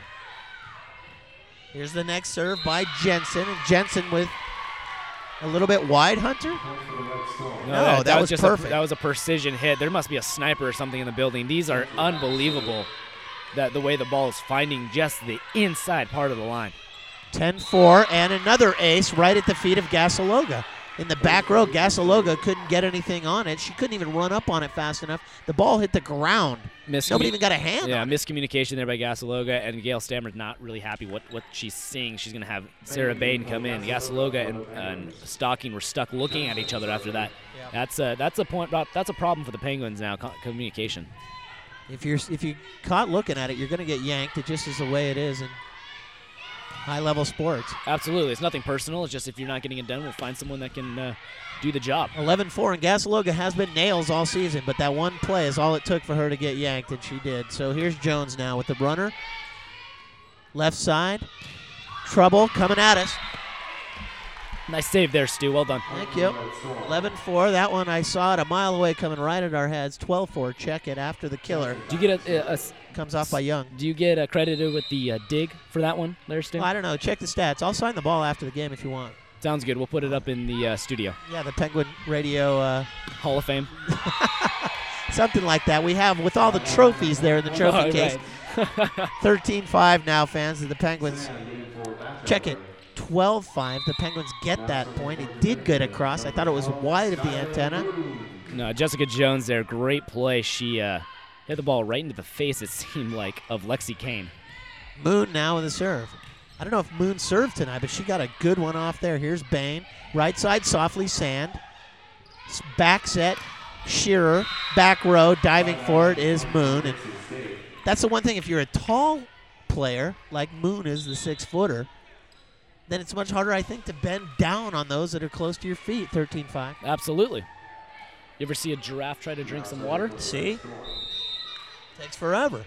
Here's the next serve by Jensen. And Jensen with a little bit wide, Hunter? No, that, that was just perfect. A, that was a precision hit. There must be a sniper or something in the building. These are unbelievable, that the way the ball is finding just the inside part of the line. ten four, and another ace right at the feet of Gasaloga. In the back row, Gasaloga couldn't get anything on it. She couldn't even run up on it fast enough. The ball hit the ground. Miscommu- Nobody even got a hand Yeah, on it. miscommunication there by Gasaloga, and Gail Stammer's not really happy what, what she's seeing. She's going to have Sarah Bain come in. Gasaloga and, and Stocking were stuck looking at each other after that. Yeah. That's a, that's a point. That's a problem for the Penguins now. Co- communication. If you're if you caught looking at it, you're going to get yanked. It just is the way it is in high-level sports. Absolutely, it's nothing personal. It's just if you're not getting it done, we'll find someone that can uh, do the job. eleven four, and Gasaloga has been nails all season, but that one play is all it took for her to get yanked, and she did. So here's Jones now with the runner. Left side. Trouble coming at us. Nice save there, Stu. Well done. Thank you. eleven four. That one I saw it a mile away coming right at our heads. twelve four. Check it after the killer. Do you get a, a, a Comes off by Young. Do you get accredited with the uh, dig for that one there, Stu? Well, I don't know. Check the stats. I'll sign the ball after the game if you want. Sounds good. We'll put it up in the uh, studio. Yeah, the Penguin Radio, uh, Hall of Fame. something like that. We have with all the trophies there in the trophy Oh, case. thirteen five now, fans of the Penguins. Check it. twelve five. The Penguins get that point. It did get across. I thought it was wide of the antenna. No, Jessica Jones there. Great play. She uh, hit the ball right into the face, it seemed like, of Lexi Kane. Moon now with a serve. I don't know if Moon served tonight, but she got a good one off there. Here's Bain. Right side, softly Sand. Back set, Shearer. Back row, diving for it is Moon. And that's the one thing. If you're a tall player, like Moon is, the six-footer, then it's much harder, I think, to bend down on those that are close to your feet. thirteen five. Absolutely. You ever see a giraffe try to drink some water? See? Takes forever.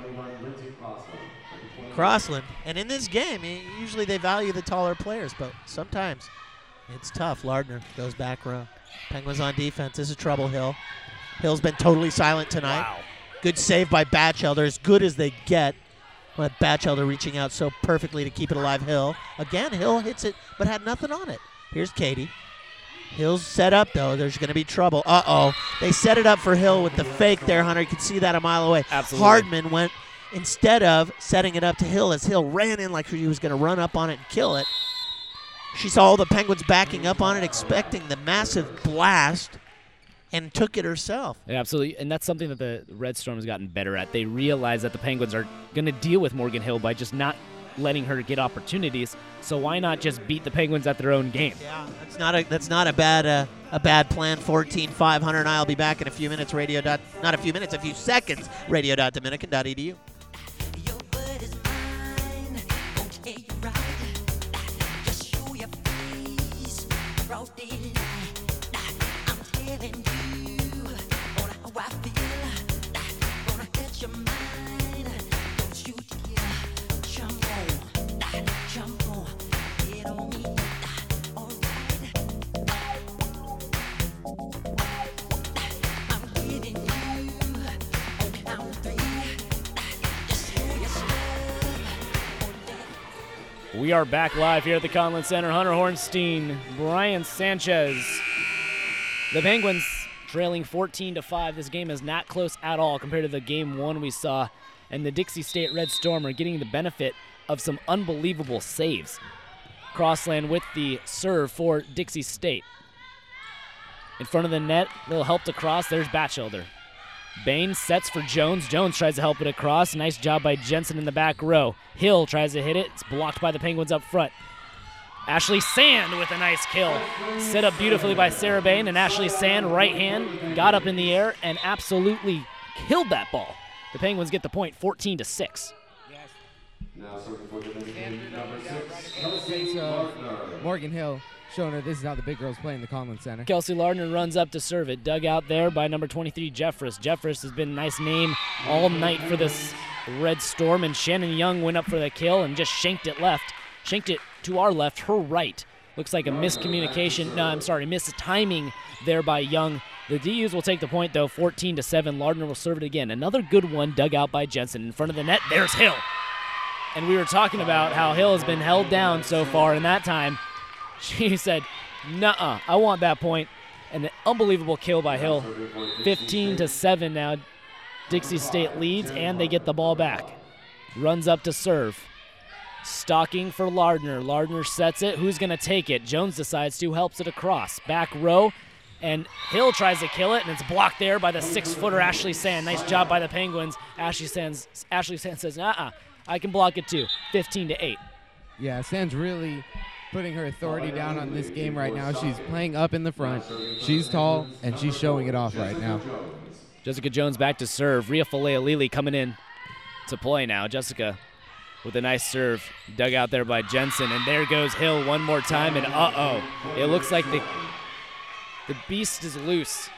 Crossland. And in this game, usually they value the taller players, but sometimes it's tough. Lardner goes back row. Penguins on defense. This is trouble, Hill. Hill's been totally silent tonight. Wow. Good save by Batchelder, as good as they get. But Batchelder reaching out so perfectly to keep it alive. Hill. Again, Hill hits it, but had nothing on it. Here's Katie. Hill's set up, though. There's going to be trouble. Uh-oh. They set it up for Hill with the fake there, Hunter. You can see that a mile away. Absolutely. Hardman went, instead of setting it up to Hill, as Hill ran in like he was going to run up on it and kill it. She saw all the Penguins backing up on it, expecting the massive blast, and took it herself. Yeah, absolutely. And that's something that the Red Storm has gotten better at. They realize that the Penguins are going to deal with Morgan Hill by just not letting her get opportunities. So why not just beat the Penguins at their own game? Yeah, that's not a that's not a bad uh, a bad plan. fourteen five. Hunter and I will be back in a few minutes. Radio dot not a few minutes, a few seconds. Radio dot Dominican dot E D U. We are back live here at the Conlin Center. Hunter Hornstein, Brian Sanchez. The Penguins trailing fourteen to five. This game is not close at all compared to the game one we saw. And the Dixie State Red Storm are getting the benefit of some unbelievable saves. Crossland with the serve for Dixie State. In front of the net, little help to cross. There's Batchelder. Bain sets for Jones. Jones tries to help it across. Nice job by Jensen in the back row. Hill tries to hit it. It's blocked by the Penguins up front. Ashley Sand with a nice kill. Set up beautifully by Sarah Bain, and Ashley Sand, right hand, got up in the air and absolutely killed that ball. The Penguins get the point, fourteen to six. Now serving for the number six, so Morgan Hill showing her this is how the big girls play in the Conlin Center. Kelsey Lardner runs up to serve it. Dug out there by number twenty-three, Jeffress. Jeffress has been a nice name all night for this Red Storm, and Shannon Young went up for the kill and just shanked it left. Shanked it to our left, her right. Looks like a miscommunication. No, I'm sorry, mistiming there by Young. The D Us will take the point, though, fourteen to seven. Lardner will serve it again. Another good one dug out by Jensen. In front of the net, there's Hill. And we were talking about how Hill has been held down so far, and that time she said, nuh-uh, I want that point. And an unbelievable kill by Hill. fifteen to seven now. Dixie State leads, and they get the ball back. Runs up to serve. Stalking for Lardner. Lardner sets it. Who's going to take it? Jones decides to, helps it across. Back row, and Hill tries to kill it, and it's blocked there by the six-footer Ashley Sand. Nice job by the Penguins. Ashley Sand, Ashley Sand says, uh-uh, I can block it too. fifteen to eight. Yeah, Sand's really putting her authority down on this game right now. She's playing up in the front. She's tall, and she's showing it off right now. Jessica Jones back to serve. Rhea Falea-Lili coming in to play now. Jessica with a nice serve. Dug out there by Jensen, and there goes Hill one more time, and uh-oh. It looks like the, the beast is loose.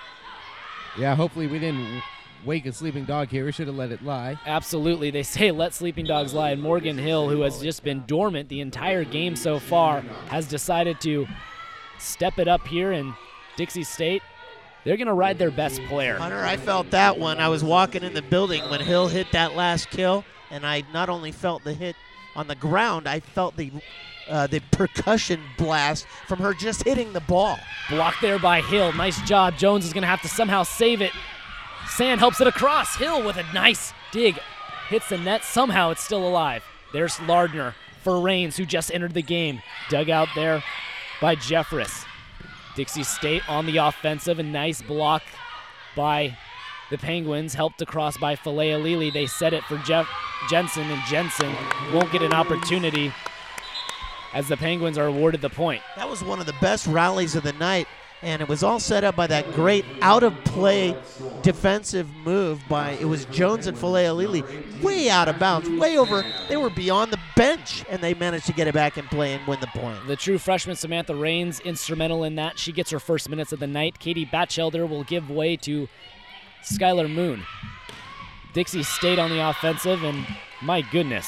Yeah, hopefully we didn't wake a sleeping dog here. We should have let it lie. Absolutely. They say let sleeping dogs lie. And Morgan Hill, who has just been dormant the entire game so far, has decided to step it up here in Dixie State. They're going to ride their best player. Hunter, I felt that one. I was walking in the building when Hill hit that last kill, and I not only felt the hit on the ground, I felt the uh, the percussion blast from her just hitting the ball. Blocked there by Hill. Nice job. Jones is going to have to somehow save it. Sand helps it across. Hill with a nice dig. Hits the net. Somehow it's still alive. There's Lardner for Rains, who just entered the game. Dug out there by Jeffress. Dixie State on the offensive. A nice block by the Penguins. Helped across by Falea-Lili. They set it for Jeff Jensen, and Jensen won't get an opportunity as the Penguins are awarded the point. That was one of the best rallies of the night, and it was all set up by that great out-of-play defensive move by, it was Jones and Falea-Lili, way out of bounds, way over. They were beyond the bench, and they managed to get it back in play and win the point. The true freshman Samantha Rains, instrumental in that. She gets her first minutes of the night. Katie Batchelder will give way to Skylar Moon. Dixie State on the offensive, and my goodness.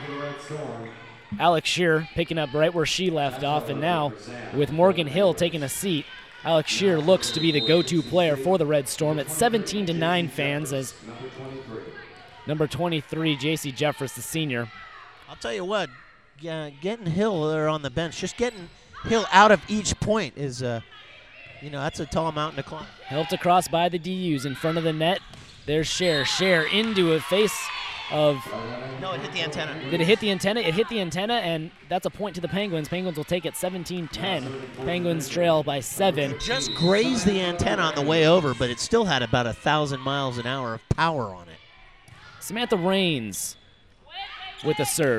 Alex Shear picking up right where she left off, and now with Morgan Hill taking a seat, Alex Shear looks to be the go-to player for the Red Storm at seventeen to nine fans, as number twenty-three, J C Jeffress, the senior. I'll tell you what, yeah, getting Hill there on the bench, just getting Hill out of each point is, uh, you know, that's a tall mountain to climb. Helped across by the D Us in front of the net. There's Shear. Shear into a face of... No, it hit the antenna. Did it hit the antenna? It hit the antenna, and that's a point to the Penguins. Penguins will take it seventeen ten. Penguins trail by seven. Just grazed the antenna on the way over, but it still had about a thousand miles an hour of power on it. Samantha Rains with a serve.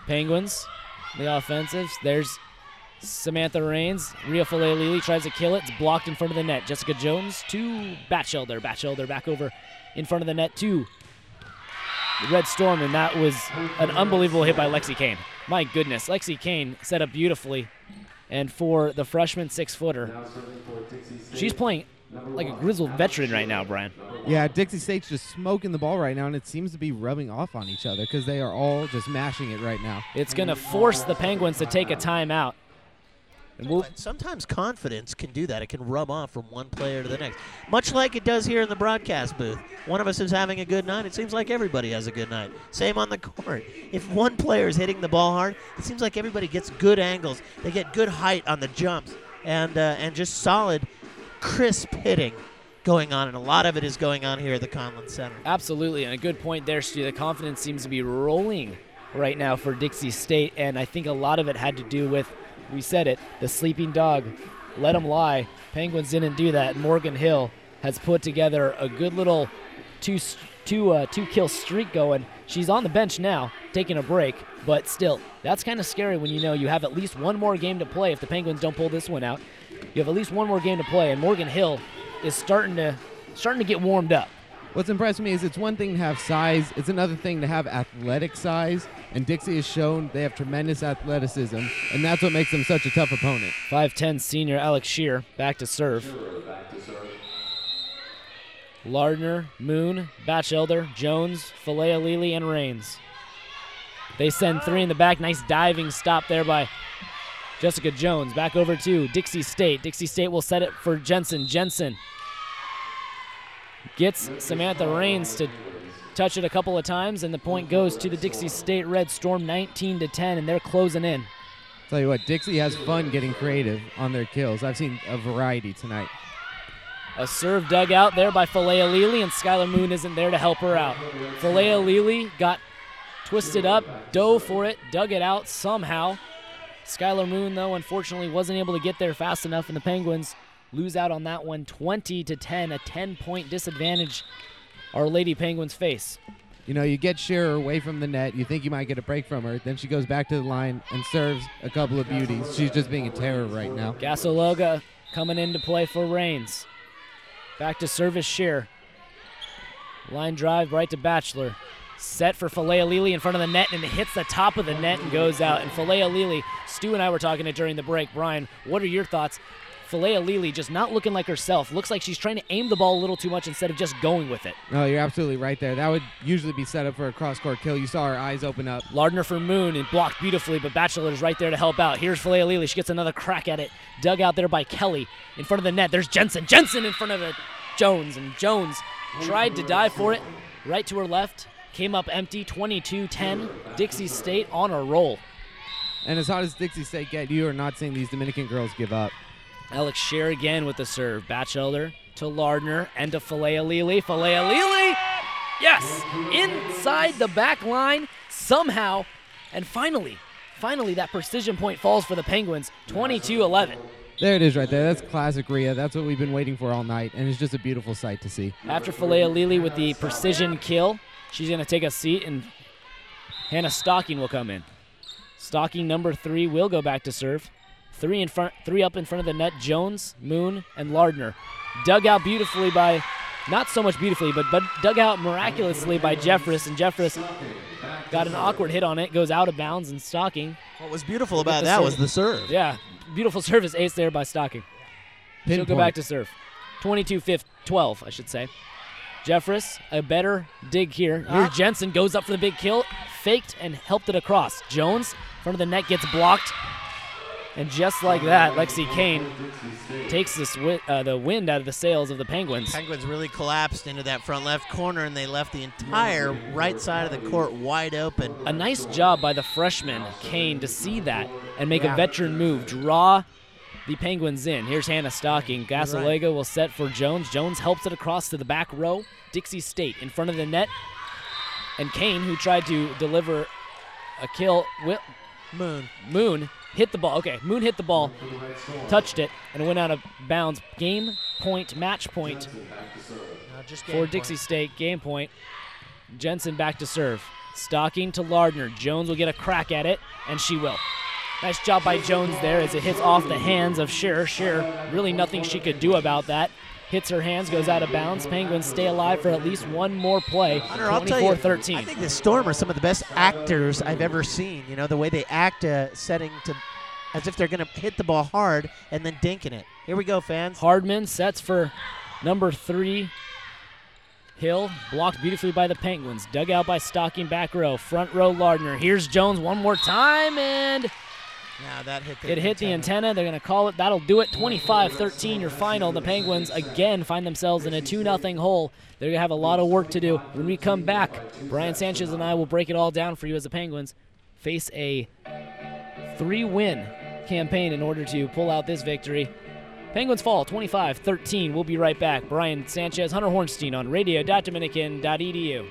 Penguins, the offensives. There's Samantha Rains. Rhea Falei-Lili tries to kill it. It's blocked in front of the net. Jessica Jones to Batchelder. Batchelder back over in front of the net to Red Storm, and that was an unbelievable hit by Lexi Kane. My goodness, Lexi Kane set up beautifully. And for the freshman six-footer, she's playing like a grizzled veteran right now, Brian. Yeah, Dixie State's just smoking the ball right now, and it seems to be rubbing off on each other because they are all just mashing it right now. It's going to force the Penguins to take a timeout. And we'll But sometimes confidence can do that. It can rub off from one player to the next, much like it does here in the broadcast booth. One of us is having a good night. It seems like everybody has a good night. Same on the court. If one player is hitting the ball hard, it seems like everybody gets good angles. They get good height on the jumps and uh, and just solid, crisp hitting going on, and a lot of it is going on here at the Conlin Center. Absolutely, and a good point there, Stu. The confidence seems to be rolling right now for Dixie State, and I think a lot of it had to do with, we said it, the sleeping dog. Let them lie. Penguins didn't do that. Morgan Hill has put together a good little two two uh, two kill streak going. She's on the bench now, taking a break, but still, that's kind of scary when you know you have at least one more game to play. If the Penguins don't pull this one out, you have at least one more game to play, and Morgan Hill is starting to starting to get warmed up. What's impressed me is it's one thing to have size, it's another thing to have athletic size, and Dixie has shown they have tremendous athleticism, and that's what makes them such a tough opponent. five ten senior Alex Shear back to serve. Lardner, Moon, Batchelder, Jones, Falei-Lili, and Rains. They send three in the back. Nice diving stop there by Jessica Jones. Back over to Dixie State. Dixie State will set it for Jensen. Jensen gets Samantha Rains to touch it a couple of times, and the point goes to the Dixie State Red Storm, nineteen to ten, and they're closing in. Tell you what, Dixie has fun getting creative on their kills. I've seen a variety tonight. A serve dug out there by Falei-Lili, and Skylar Moon isn't there to help her out. Falei-Lili got twisted up, dove for it, dug it out somehow. Skylar Moon, though, unfortunately wasn't able to get there fast enough, and the Penguins lose out on that one, twenty to ten, a ten-point disadvantage our Lady Penguins face. You know, you get Shearer away from the net, you think you might get a break from her, then she goes back to the line and serves a couple of beauties. She's just being a terror right now. Gasologa coming into play for Rains. Back to service Shear. Line drive right to Batchelor. Set for Falei-Lili in front of the net, and it hits the top of the net and goes out. And Falei-Lili, Stu and I were talking it during the break. Brian, what are your thoughts? Falei-Lili just not looking like herself. Looks like she's trying to aim the ball a little too much instead of just going with it. No, you're absolutely right there. That would usually be set up for a cross-court kill. You saw her eyes open up. Lardner for Moon and blocked beautifully, but Batchelor's right there to help out. Here's Falei-Lili. She gets another crack at it. Dug out there by Kelly in front of the net. There's Jensen. Jensen in front of the Jones, and Jones tried to dive for it right to her left. Came up empty, twenty-two ten. Dixie State on a roll. And as hot as Dixie State get, you are not seeing these Dominican girls give up. Alex Shear again with the serve. Batchelder to Lardner and to Falei-Lili. Falei-Lili, yes, inside the back line somehow. And finally, finally that precision point falls for the Penguins, twenty-two eleven. There it is right there. That's classic Rhea. That's what we've been waiting for all night, and it's just a beautiful sight to see. After Falei-Lili with the precision kill, she's going to take a seat, and Hannah Stocking will come in. Stocking, number three, will go back to serve. Three in front, three up in front of the net, Jones, Moon, and Lardner. Dug out beautifully by, not so much beautifully, but, but dug out miraculously by Jeffress, and Jeffress got an awkward hit on it, goes out of bounds, and Stocking. What was beautiful about the that serve. was the serve. Yeah, beautiful service ace there by Stocking. She'll go Pinpoint. back to serve. twenty-two twelve, I should say. Jeffress, a better dig here. Here Ah. Jensen goes up for the big kill, faked and helped it across. Jones, in front of the net, gets blocked. And just like that, Lexi Kane takes this wi- uh, the wind out of the sails of the Penguins. Penguins really collapsed into that front left corner, and they left the entire right side of the court wide open. A nice job by the freshman, Kane, to see that and make Yeah. a veteran move, draw the Penguins in. Here's Hannah Stocking. Gasolega will set for Jones. Jones helps it across to the back row. Dixie State in front of the net. And Kane, who tried to deliver a kill, wi- Moon. Moon hit the ball. Okay, Moon hit the ball, touched it, and it went out of bounds. Game point, match point Uh, just for game Dixie point. State. Game point. Jensen back to serve. Stocking to Lardner. Jones will get a crack at it, and she will. Nice job by Jones there as it hits off the hands of Scherer. Scherer, really nothing she could do about that. Hits her hands, goes out of bounds. Penguins stay alive for at least one more play. Hunter, I'll tell twenty-four you, thirteen. I think the Storm are some of the best actors I've ever seen. You know, the way they act uh, setting to as if they're going to hit the ball hard and then dinking it. Here we go, fans. Hardman sets for number three. Hill blocked beautifully by the Penguins. Dug out by Stocking, back row. Front row, Lardner. Here's Jones one more time, and yeah, that hit the it hit the antenna. They're going to call it. That'll do it. twenty-five thirteen, your final. The Penguins again find themselves in a two nothing hole. They're going to have a lot of work to do. When we come back, Brian Sanchez and I will break it all down for you as the Penguins face a three-win campaign in order to pull out this victory. Penguins fall twenty-five thirteen. We'll be right back. Brian Sanchez, Hunter Hornstein on radio dot dominican dot e d u.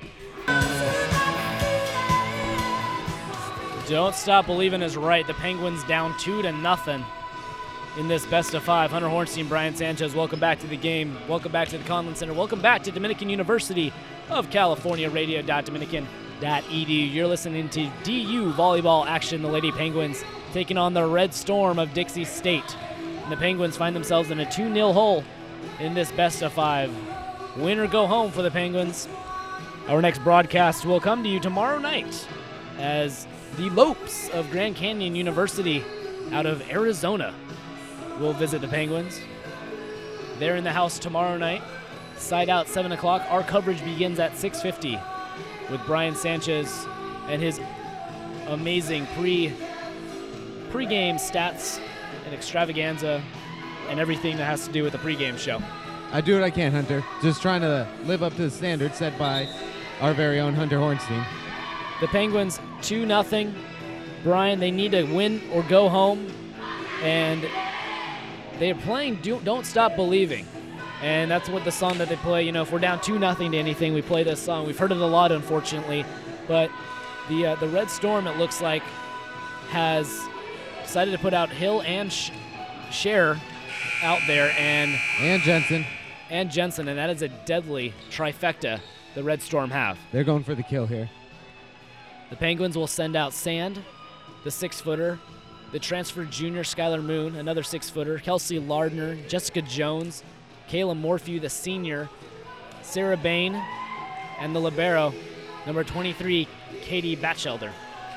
Don't stop believing is right. The Penguins down two to nothing in this best of five. Hunter Hornstein, Brian Sanchez, welcome back to the game. Welcome back to the Conlin Center. Welcome back to Dominican University of California, radio dot dominican dot e d u. You're listening to D U volleyball action. The Lady Penguins taking on the Red Storm of Dixie State. And the Penguins find themselves in a two nil hole in this best of five. Win or go home for the Penguins. Our next broadcast will come to you tomorrow night as the Lopes of Grand Canyon University out of Arizona will visit the Penguins. They're in the house tomorrow night. Side out seven o'clock. Our coverage begins at six fifty with Brian Sanchez and his amazing pre pre-game stats and extravaganza and everything that has to do with the pregame show. I do what I can, Hunter. Just trying to live up to the standards set by our very own Hunter Hornstein. The Penguins two nothing. Brian, they need to win or go home, and they are playing do, Don't Stop Believing. And that's what the song that they play, you know, if we're down two nothing to anything, we play this song. We've heard it a lot, unfortunately. But the uh, the Red Storm, it looks like, has decided to put out Hill and Sh- Scherer out there, and And Jensen. and Jensen, and that is a deadly trifecta the Red Storm have. They're going for the kill here. The Penguins will send out Sand, the six-footer, the transferred junior Skylar Moon, another six-footer, Kelsey Lardner, Jessica Jones, Kayla Morphew, the senior, Sarah Bain, and the libero, number twenty-three, Katie Batchelder.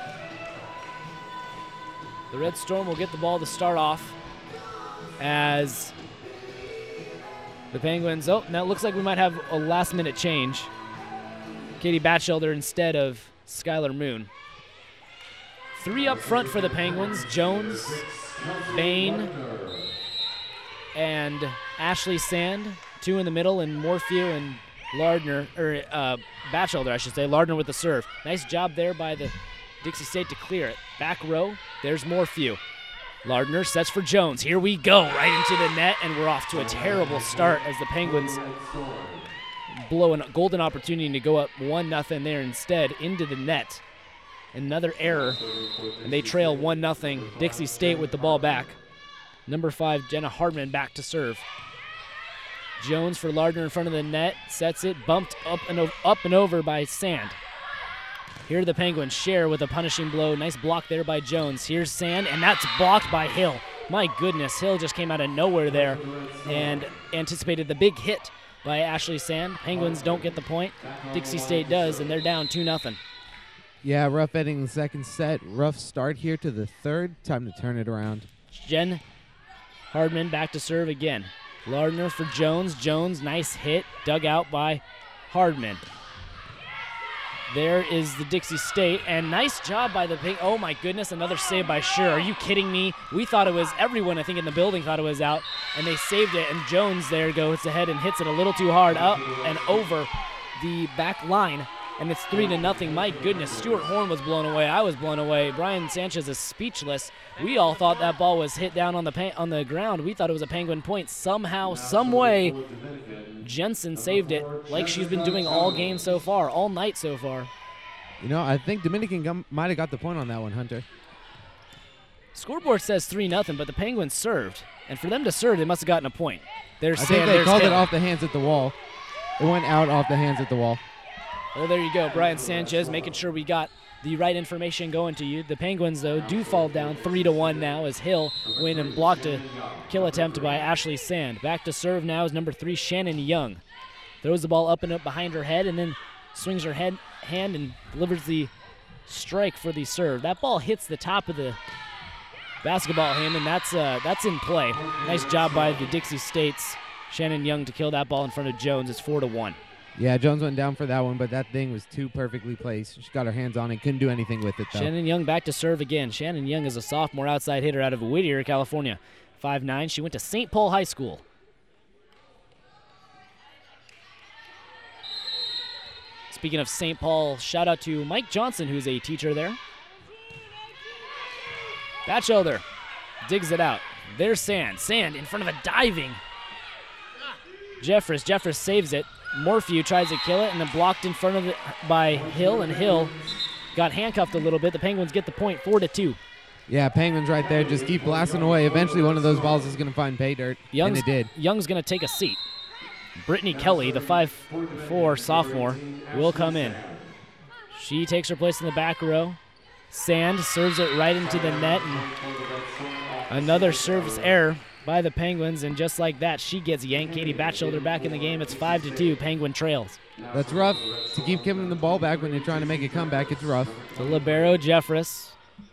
The Red Storm will get the ball to start off as the Penguins, oh, now it looks like we might have a last-minute change. Katie Batchelder instead of Skylar Moon. Three up front for the Penguins, Jones, Bain, and Ashley Sand. Two in the middle, and Morphew and Lardner, or uh, Batchelder, I should say. Lardner with the serve. Nice job there by the Dixie State to clear it. Back row, there's Morphew. Lardner sets for Jones. Here we go, right into the net, and we're off to a terrible start as the Penguins blow a golden opportunity to go up one nothing there instead into the net. Another error, and they trail one nothing. Dixie State with the ball back. Number five, Jenna Hardman back to serve. Jones for Lardner in front of the net, sets it, bumped up and, o- up and over by Sand. Here are the Penguins, Scherer with a punishing blow. Nice block there by Jones. Here's Sand, and that's blocked by Hill. My goodness, Hill just came out of nowhere there and anticipated the big hit by Ashley Sand. Penguins don't get the point. Dixie State does, and they're down two nothing. Yeah, rough ending the second set. Rough start here to the third. Time to turn it around. Jen Hardman back to serve again. Lardner for Jones. Jones, nice hit, dug out by Hardman. There is the Dixie State, and nice job by the Pink. Oh my goodness, another save by Scherer. Are you kidding me? We thought it was, everyone I think in the building thought it was out, and they saved it, and Jones there goes ahead and hits it a little too hard up and over the back line, and it's three to nothing. My goodness, Stuart Horn was blown away. I was blown away. Brian Sanchez is speechless. We all thought that ball was hit down on the pa- on the ground. We thought it was a Penguin point. Somehow, some way, Jensen saved it like she's been doing all game so far, all night so far. You know, I think Dominican gum- might have got the point on that one, Hunter. Scoreboard says three nothing, but the Penguins served. And for them to serve, they must have gotten a point. There's I Sand, think they there's called Hill. it off the hands at the wall. It went out off the hands at the wall. Well, there you go. Brian Sanchez making sure we got the right information going to you. The Penguins, though, do fall down three to one now as Hill win and blocked a kill attempt by Ashley Sand. Back to serve now is number three, Shannon Young. Throws the ball up and up behind her head and then swings her head hand and delivers the strike for the serve. That ball hits the top of the basketball hand, and that's uh, that's in play. Nice job by the Dixie State's Shannon Young to kill that ball in front of Jones. It's four to one. Yeah, Jones went down for that one, but that thing was too perfectly placed. She got her hands on it, couldn't do anything with it, though. Shannon Young back to serve again. Shannon Young is a sophomore outside hitter out of Whittier, California. five nine. She went to Saint Paul High School. Speaking of Saint Paul, shout out to Mike Johnson, who's a teacher there. Batchelder digs it out. There's Sand. Sand in front of a diving Jeffress. Jeffress saves it. Morphew tries to kill it and then blocked in front of it by Hill, and Hill got handcuffed a little bit. The Penguins get the point, four to two. Yeah, Penguins right there. Just keep blasting away. Eventually one of those balls is going to find pay dirt, Young's, and it did. Young's going to take a seat. Brittany Kelly, the five four sophomore, will come in. She takes her place in the back row. Sand serves it right into the net, and another service error by the Penguins, and just like that, she gets yanked. Katie Batchelder back in the game. It's five to two. Penguin trails. That's rough. To keep giving the ball back when you're trying to make a comeback, it's rough. The libero, Jeffress,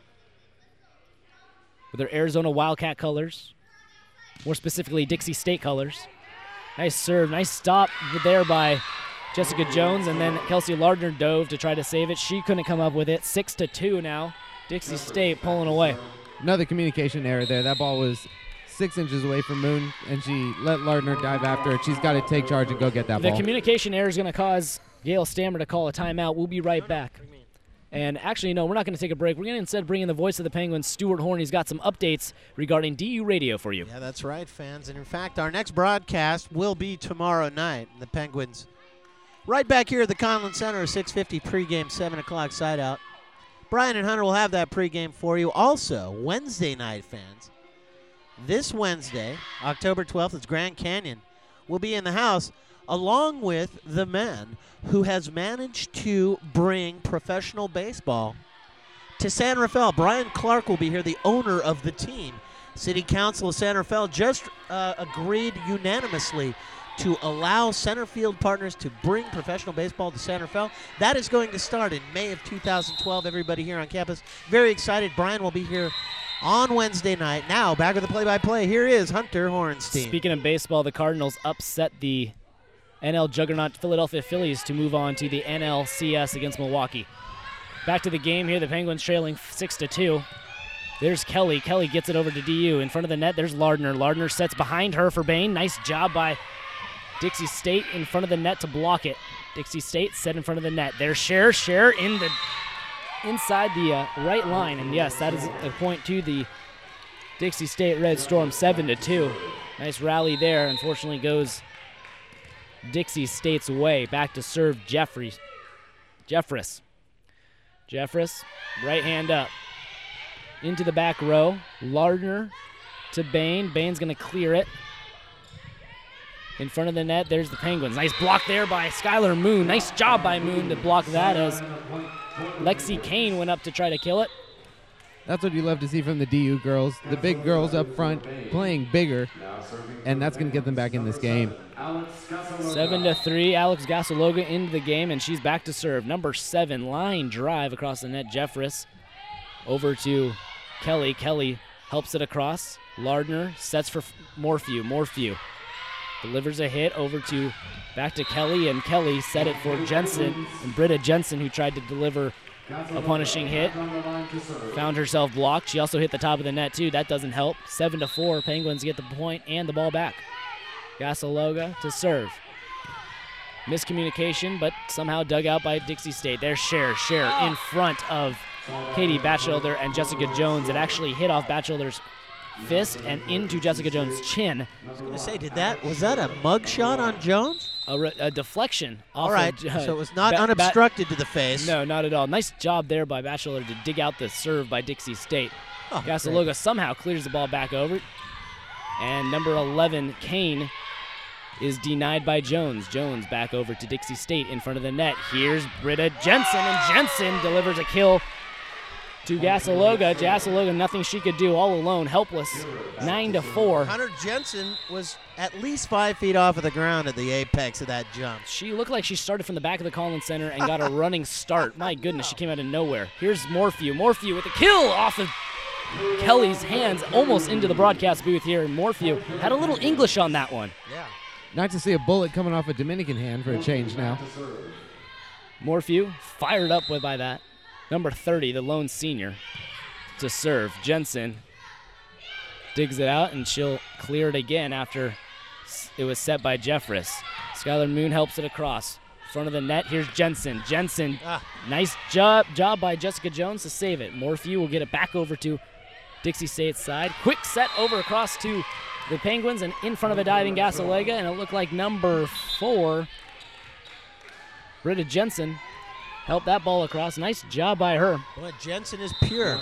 with her Arizona Wildcat colors, more specifically Dixie State colors. Nice serve, nice stop there by Jessica Jones, and then Kelsey Lardner dove to try to save it. She couldn't come up with it. Six to two now. Dixie State pulling away. Another communication error there. That ball was six inches away from Moon, and she let Lardner dive after it. She's got to take charge and go get that The ball. communication error is going to cause Gail Stammer to call a timeout. We'll be right back. And actually, no, we're not going to take a break. We're going to instead bring in the voice of the Penguins, Stuart Horn. He's got some updates regarding D U Radio for you. Yeah, that's right, fans. And in fact, our next broadcast will be tomorrow night. The Penguins right back here at the Conlin Center, six fifty pregame, seven o'clock side out. Brian and Hunter will have that pregame for you. Also, Wednesday night, fans. This Wednesday, October twelfth, it's Grand Canyon. We'll be in the house along with the man who has managed to bring professional baseball to San Rafael. Brian Clark will be here, the owner of the team. City Council of San Rafael just uh, agreed unanimously to allow center field partners to bring professional baseball to San Rafael. That is going to start in May of two thousand twelve. Everybody here on campus, very excited. Brian will be here on Wednesday night. Now, back with the play-by-play. Here is Hunter Horenstein. Speaking of baseball, the Cardinals upset the N L juggernaut Philadelphia Phillies to move on to the N L C S against Milwaukee. Back to the game here. The Penguins trailing six to two. There's Kelly. Kelly gets it over to D U. In front of the net, there's Lardner. Lardner sets behind her for Bain. Nice job by Dixie State in front of the net to block it. Dixie State set in front of the net. There's Cher. Cher in the inside the uh, right line. And yes, that is a point to the Dixie State Red Storm, seven to two. Nice rally there. Unfortunately goes Dixie State's way. Back to serve Jeffries. Jeffress. Jeffress, right hand up. Into the back row. Lardner to Bain. Bain's going to clear it. In front of the net, there's the Penguins. Nice block there by Skylar Moon. Nice job by Moon to block that as Lexi Kane went up to try to kill it. That's what you love to see from the D U girls. The big girls up front playing bigger, and that's going to get them back in this game. Seven to three, Alex Gasologa into the game, and she's back to serve. Number seven, line drive across the net. Jeffress over to Kelly. Kelly helps it across. Lardner sets for Morphew. Morphew delivers a hit over to back to Kelly, and Kelly set it for Jensen, and Britta Jensen, who tried to deliver a punishing hit, found herself blocked. She also hit the top of the net too. That doesn't help. Seven to four. Penguins get the point and the ball back. Gasologa to serve. Miscommunication, but somehow dug out by Dixie State. There's Cher. Cher in front of Katie Batchelder and Jessica Jones. It actually hit off Batchelder's fist and into Jessica Jones' chin. I was going to say, did that was that a mug shot on Jones? A, re- a deflection. Off All right, of, uh, so it was not ba- unobstructed ba- to the face. No, not at all. Nice job there by Batchelder to dig out the serve by Dixie State. Oh, Gasologa somehow clears the ball back over. And number eleven, Kane, is denied by Jones. Jones back over to Dixie State in front of the net. Here's Britta Jensen, and Jensen delivers a kill to Gasaloga. Gasaloga, nothing she could do, all alone, helpless, nine to four. Hunter Jensen was at least five feet off of the ground at the apex of that jump. She looked like she started from the back of the Collins Center and got a running start. My goodness, she came out of nowhere. Here's Morphew. Morphew with a kill off of Kelly's hands, almost into the broadcast booth here. And Morphew had a little English on that one. Yeah. Nice to see a bullet coming off a Dominican hand for a change now. Morphew fired up by that. Number thirty, the lone senior, to serve. Jensen digs it out, and she'll clear it again after it was set by Jeffress. Skylar Moon helps it across. Front of the net, here's Jensen. Jensen, Ah. nice job job by Jessica Jones to save it. Morphew will get it back over to Dixie State's side. Quick set over across to the Penguins, and in front of a diving Gassalega, and it looked like number four, Britta Jensen, helped that ball across. Nice job by her. Boy, Jensen is pure.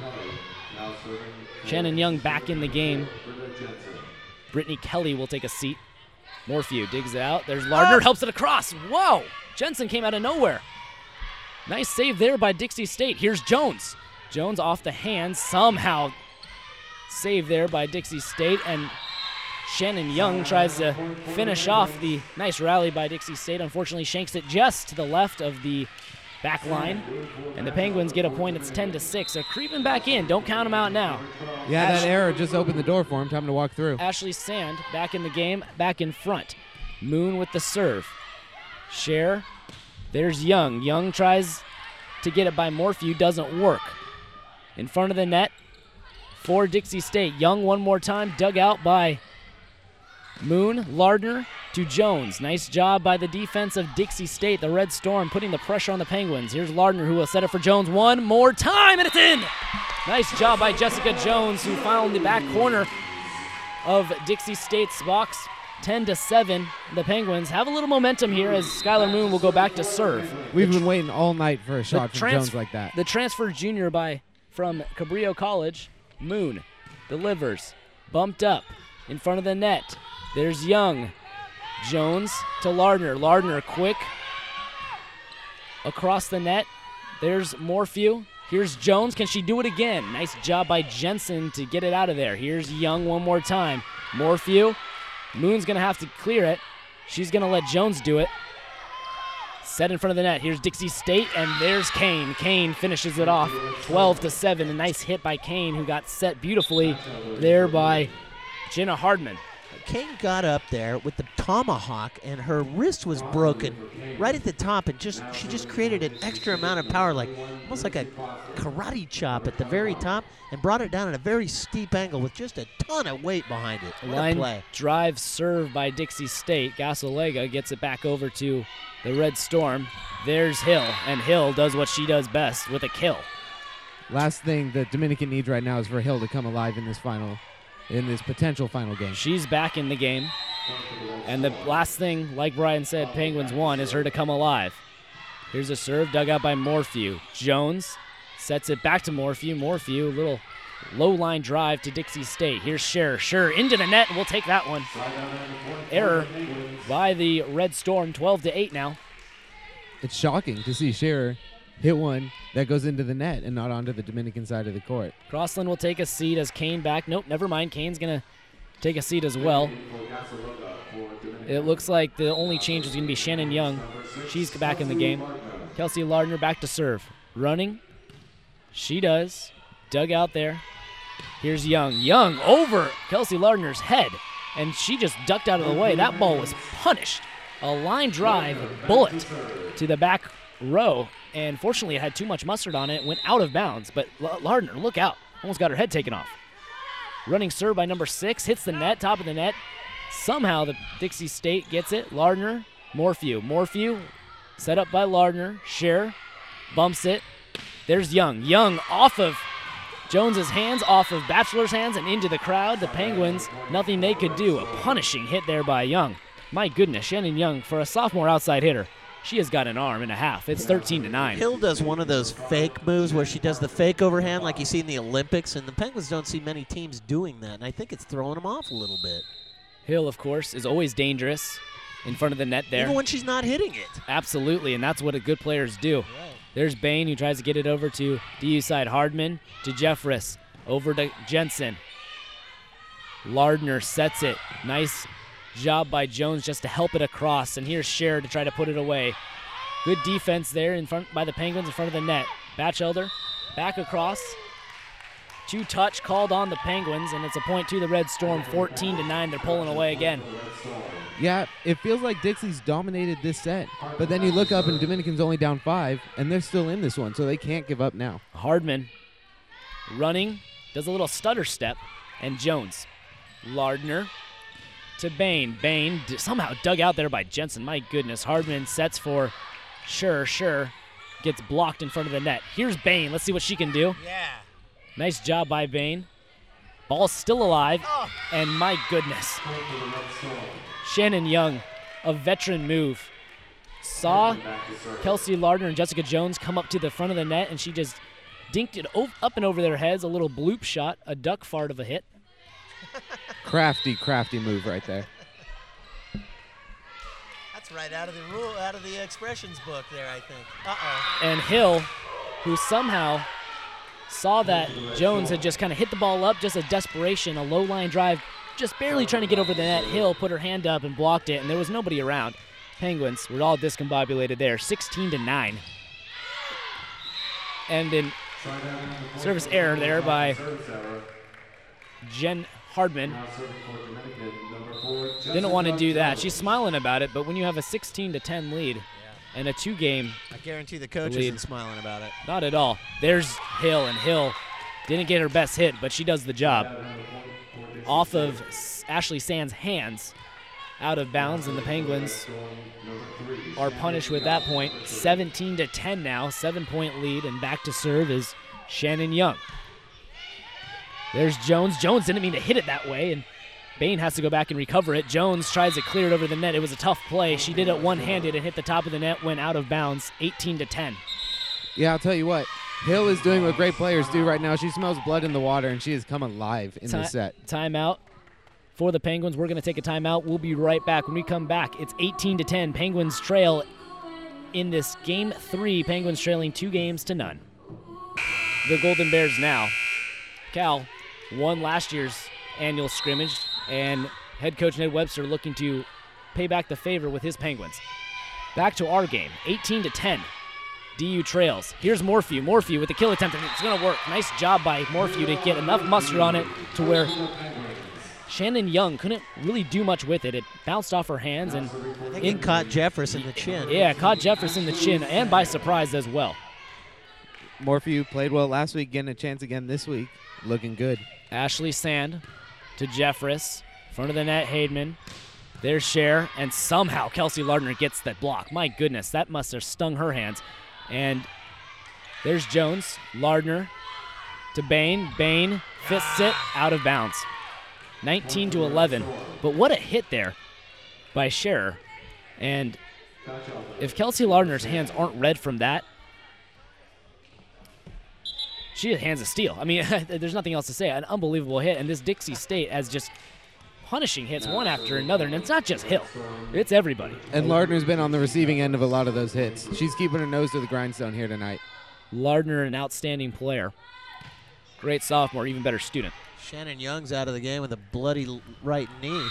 Shannon Young back in the game. Brittany Kelly will take a seat. Morphew digs it out. There's Lardner, helps it across. Whoa! Jensen came out of nowhere. Nice save there by Dixie State. Here's Jones. Jones off the hands, somehow saved there by Dixie State, and Shannon Young tries to finish off the nice rally by Dixie State. Unfortunately, shanks it just to the left of the back line, and the Penguins get a point. It's ten to six. They're creeping back in. Don't count them out now. Yeah, Ash- that error just opened the door for him. Time to walk through. Ashley Sand back in the game, back in front. Moon with the serve. Share. There's Young. Young tries to get it by Morphew. Doesn't work. In front of the net for Dixie State. Young one more time. Dug out by Moon. Lardner to Jones. Nice job by the defense of Dixie State. The Red Storm putting the pressure on the Penguins. Here's Lardner, who will set it for Jones one more time, and it's in! Nice job by Jessica Jones, who found the back corner of Dixie State's box. ten to seven. The Penguins have a little momentum here as Skylar Moon will go back to serve. We've been waiting all night for a shot The from trans- Jones like that. The transfer junior by from Cabrillo College, Moon, delivers. Bumped up in front of the net. There's Young. Jones to Lardner. Lardner quick across the net. There's Morphew. Here's Jones. Can she do it again? Nice job by Jensen to get it out of there. Here's Young one more time. Morphew. Moon's going to have to clear it. She's going to let Jones do it. Set in front of the net. Here's Dixie State, and there's Kane. Kane finishes it off twelve to seven. A nice hit by Kane, who got set beautifully there by Jenna Hardman. Kane got up there with the tomahawk, and her wrist was broken right at the top, and just she just created an extra amount of power, like almost like a karate chop at the very top, and brought it down at a very steep angle with just a ton of weight behind it. What a Line play. drive serve by Dixie State. Gasalega gets it back over to the Red Storm. There's Hill, and Hill does what she does best with a kill. Last thing the Dominican needs right now is for Hill to come alive in this final, in this potential final game. She's back in the game. And the last thing, like Brian said, Penguins won, is her to come alive. Here's a serve dug out by Morphew. Jones sets it back to Morphew. Morphew, a little low line drive to Dixie State. Here's Scherer. Scherer into the net, and we'll take that one. Error by the Red Storm, twelve to eight now. It's shocking to see Scherer hit one that goes into the net and not onto the Dominican side of the court. Crossland will take a seat as Kane back. Nope, never mind. Kane's going to take a seat as well. It looks like the only change is going to be Shannon Young. She's back in the game. Kelsey Lardner back to serve. Running. She does. Dug out there. Here's Young. Young over Kelsey Lardner's head, and she just ducked out of the way. That ball was punished. A line drive bullet to the back row, and fortunately it had too much mustard on it. It went out of bounds, but L- Lardner, look out. Almost got her head taken off. Running serve by number six, hits the net, top of the net. Somehow the Dixie State gets it. Lardner, Morphew. Morphew, set up by Lardner. Scherer bumps it. There's Young. Young off of Jones's hands, off of Batchelor's hands, and into the crowd. The Penguins, nothing they could do. A punishing hit there by Young. My goodness, Shannon Young, for a sophomore outside hitter, she has got an arm and a half. It's thirteen to nine. Hill does one of those fake moves where she does the fake overhand like you see in the Olympics, and the Penguins don't see many teams doing that, and I think it's throwing them off a little bit. Hill, of course, is always dangerous in front of the net there. Even when she's not hitting it. Absolutely, and that's what a good players do. Right. There's Bain, who tries to get it over to D U side. Hardman to Jeffress, over to Jensen. Lardner sets it. Nice job by Jones just to help it across, and here's Scherer to try to put it away. Good defense there in front by the Penguins in front of the net. Batchelder back across. Two touch called on the Penguins, and it's a point to the Red Storm, fourteen to nine. They're pulling away again. Yeah, it feels like Dixie's dominated this set, but then you look up and Dominican's only down five, and they're still in this one, so they can't give up now. Hardman running, does a little stutter step, and Jones. Lardner to Bain. Bain d- somehow dug out there by Jensen. My goodness, Hardman sets for Sure, Sure. Gets blocked in front of the net. Here's Bain. Let's see what she can do. Yeah. Nice job by Bain. Ball's still alive, Oh. and my goodness. Shannon Young, a veteran move. Saw Kelsey Lardner and Jessica Jones come up to the front of the net, and she just dinked it o- up and over their heads, a little bloop shot, a duck fart of a hit. Crafty, crafty move right there. That's right out of the rule, out of the expressions book there, I think. Uh-oh. And Hill, who somehow saw that Jones had just kind of hit the ball up, just a desperation, a low line drive, just barely trying to get over the net. Hill put her hand up and blocked it, and there was nobody around. Penguins were all discombobulated there, sixteen to nine. And in service error there by Jen Hardman. Didn't want to do that. She's smiling about it, but when you have a sixteen to ten lead and a two-game, I guarantee the coach Lead. isn't smiling about it. not at all. There's Hill, and Hill didn't get her best hit, but she does the job. Off of S- Ashley Sand's hands, out of bounds, and the Penguins are punished with that point. seventeen to ten now, seven-point lead, and back to serve is Shannon Young. There's Jones. Jones didn't mean to hit it that way, and Bain has to go back and recover it. Jones tries to clear it over the net. It was a tough play. She did it one-handed and hit the top of the net, went out of bounds, eighteen to ten. Yeah, I'll tell you what. Hill is doing what great players do right now. She smells blood in the water, and she has come alive in Ti- this set. Timeout for the Penguins. We're going to take a timeout. We'll be right back. When we come back, it's eighteen to ten. Penguins trail in this game three. Penguins trailing two games to none. The Golden Bears now. Cal won last year's annual scrimmage, and head coach Ned Webster looking to pay back the favor with his Penguins. Back to our game, eighteen to ten. D U trails. Here's Morphew. Morphew with the kill attempt, and it's going to work. Nice job by Morphew to get enough mustard on it to where Shannon Young couldn't really do much with it. It bounced off her hands, and I think it caught Jefferson in the chin. yeah, caught Jefferson in the chin, and by surprise as well. Morphew played well last week, getting a chance again this week. Looking good. Ashley Sand to Jeffress. Front of the net, Haidman. There's Cher, and somehow Kelsey Lardner gets that block. My goodness, that must have stung her hands. And there's Jones. Lardner to Bain. Bain fists it out of bounds. nineteen to eleven. But what a hit there by Scherer. And if Kelsey Lardner's hands aren't red from that, she has hands of steel. I mean, there's nothing else to say. An unbelievable hit. And this Dixie State has just punishing hits one after another. And it's not just Hill. It's everybody. And Lardner's been on the receiving end of a lot of those hits. She's keeping her nose to the grindstone here tonight. Lardner, an outstanding player. Great sophomore, even better student. Shannon Young's out of the game with a bloody l- right knee.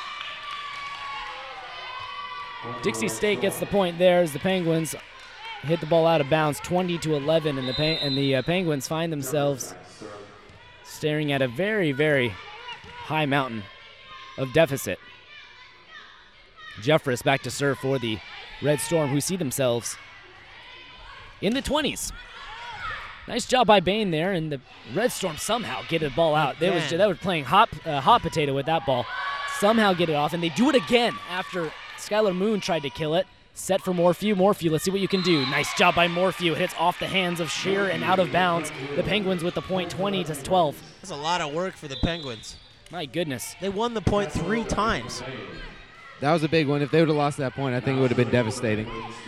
Dixie State gets the point there as the Penguins hit the ball out of bounds, twenty to eleven, and the Pen- and the uh, Penguins find themselves staring at a very, very high mountain of deficit. Jeffress back to serve for the Red Storm, who see themselves in the twenties. Nice job by Bain there, and the Red Storm somehow get the ball out. They was Again. they were playing hot uh, hot potato with that ball. Somehow get it off, and they do it again after Skylar Moon tried to kill it. Set for Morphew. Morphew, let's see what you can do. Nice job by Morphew. Hits off the hands of Shear and out of bounds. The Penguins with the point, twenty to twelve. That's a lot of work for the Penguins. My goodness. They won the point three times. That was a big one. If they would have lost that point, I think it would have been devastating.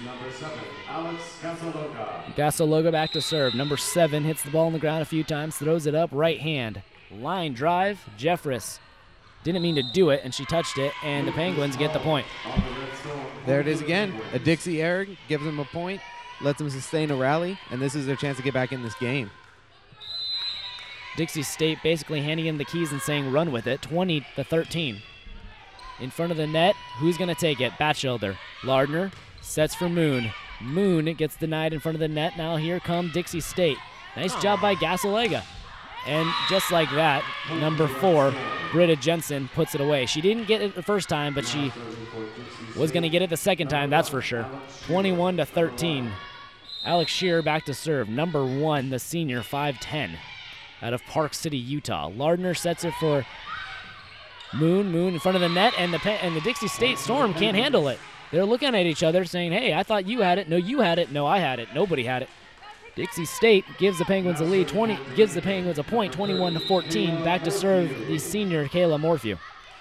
Gasologa back to serve. Number seven hits the ball on the ground a few times, throws it up, right hand. Line drive, Jeffress didn't mean to do it, and she touched it, and the Penguins get the point. There it is again. A Dixie error gives them a point, lets them sustain a rally, and this is their chance to get back in this game. Dixie State basically handing in the keys and saying run with it, twenty to thirteen. In front of the net, who's going to take it? Batchelder. Lardner sets for Moon. Moon gets denied in front of the net. Now here come Dixie State. Nice job by Gasalega. And just like that, number four, Britta Jensen, puts it away. She didn't get it the first time, but she was going to get it the second time, that's for sure. twenty-one to thirteen. Alex Shearer back to serve. Number one, the senior, five ten, out of Park City, Utah. Lardner sets it for Moon. Moon in front of the net, and the and the Dixie State Storm can't handle it. They're looking at each other saying, hey, I thought you had it. No, you had it. No, I had it. Nobody had it. Dixie State gives the Penguins a lead, twenty gives the Penguins a point, twenty-one to fourteen. Back to serve the senior, Kayla Morphew.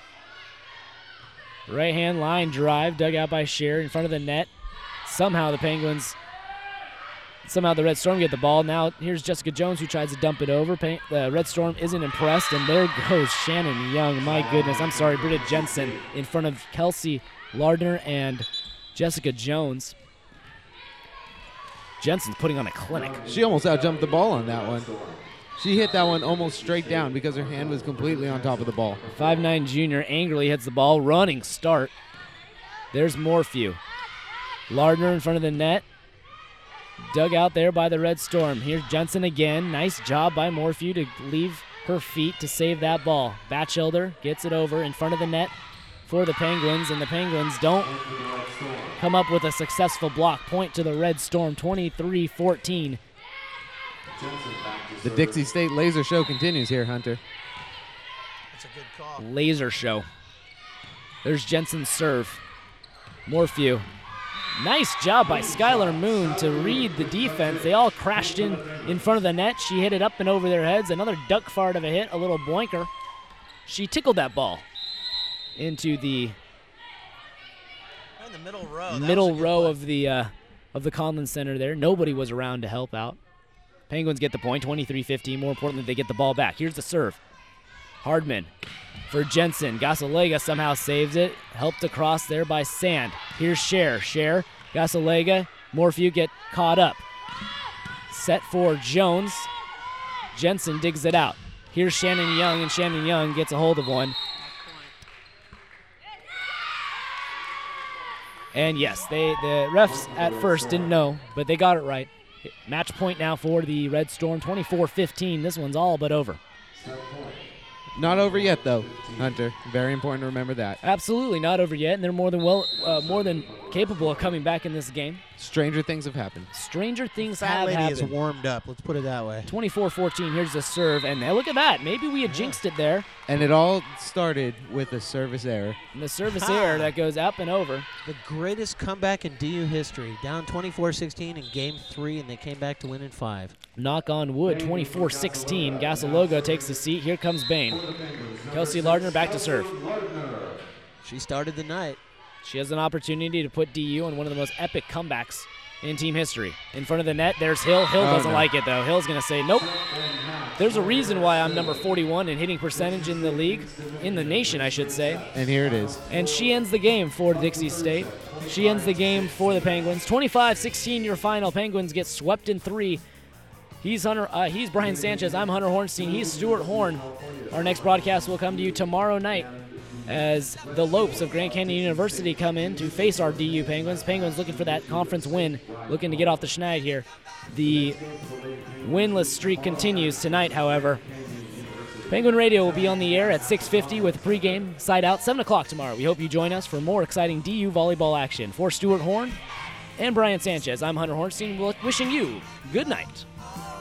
Right-hand line drive, dug out by Shearer in front of the net. Somehow the Penguins, somehow the Red Storm get the ball. Now here's Jessica Jones who tries to dump it over. The Red Storm isn't impressed, and there goes Shannon Young. My goodness, I'm sorry, Britta Jensen in front of Kelsey Lardner and Jessica Jones. Jensen's putting on a clinic. She almost outjumped the ball on that one. She hit that one almost straight down because her hand was completely on top of the ball. five nine junior angrily hits the ball. Running start. There's Morphew. Lardner in front of the net. Dug out there by the Red Storm. Here's Jensen again. Nice job by Morphew to leave her feet to save that ball. Batchelder gets it over in front of the net for the Penguins, and the Penguins don't come up with a successful block. Point to the Red Storm, twenty-three fourteen. The Dixie State laser show continues here, Hunter. That's a good call. Laser show. There's Jensen's serve. Morphew. Nice job by Skylar Moon to read the defense. They all crashed in in front of the net. She hit it up and over their heads. Another duck fart of a hit, a little boinker. She tickled that ball into the In the middle row. That middle was a good row play. of the uh, of the Conlin Center there. Nobody was around to help out. Penguins get the point, twenty-three fifteen. More importantly, they get the ball back. Here's the serve. Hardman for Jensen. Gasalega somehow saves it. Helped across there by Sand. Here's Cher. Cher, Gasalega, Morphew get caught up. Set for Jones. Jensen digs it out. Here's Shannon Young, and Shannon Young gets a hold of one. And yes, they the refs at first didn't know, but they got it right. Match point now for the Red Storm, twenty-four fifteen. This one's all but over. Not over yet, though, Hunter. Very important to remember that. Absolutely not over yet, and they're more than well, uh, more than capable of coming back in this game. Stranger things have happened. Stranger things Fat have lady happened. is warmed up. Let's put it that way. twenty-four fourteen. Here's the serve, and look at that. Maybe we had jinxed it there. And it all started with a service error. And the service Ha. error that goes up and over. The greatest comeback in D U history. Down twenty-four sixteen in game three, and they came back to win in five. Knock on wood, twenty-four sixteen. Gasalogo takes the seat. Here comes Bain. Kelsey Lardner back to serve. She started the night. She has an opportunity to put D U on one of the most epic comebacks in team history. In front of the net, there's Hill. Hill Oh, doesn't no. like it, though. Hill's going to say, nope. There's a reason why I'm number forty-one in hitting percentage in the league, in the nation, I should say. And here it is. And she ends the game for Dixie State. She ends the game for the Penguins. twenty-five sixteen your final. Penguins get swept in three. He's Hunter. Uh, he's Brian Sanchez. I'm Hunter Hornstein. He's Stuart Horn. Our next broadcast will come to you tomorrow night as the Lopes of Grand Canyon University come in to face our D U Penguins. Penguins looking for that conference win, looking to get off the schneid here. The winless streak continues tonight, however. Penguin Radio will be on the air at six fifty with pregame side out, seven o'clock tomorrow. We hope you join us for more exciting D U volleyball action. For Stuart Horn and Brian Sanchez, I'm Hunter Hornstein, wishing you good night.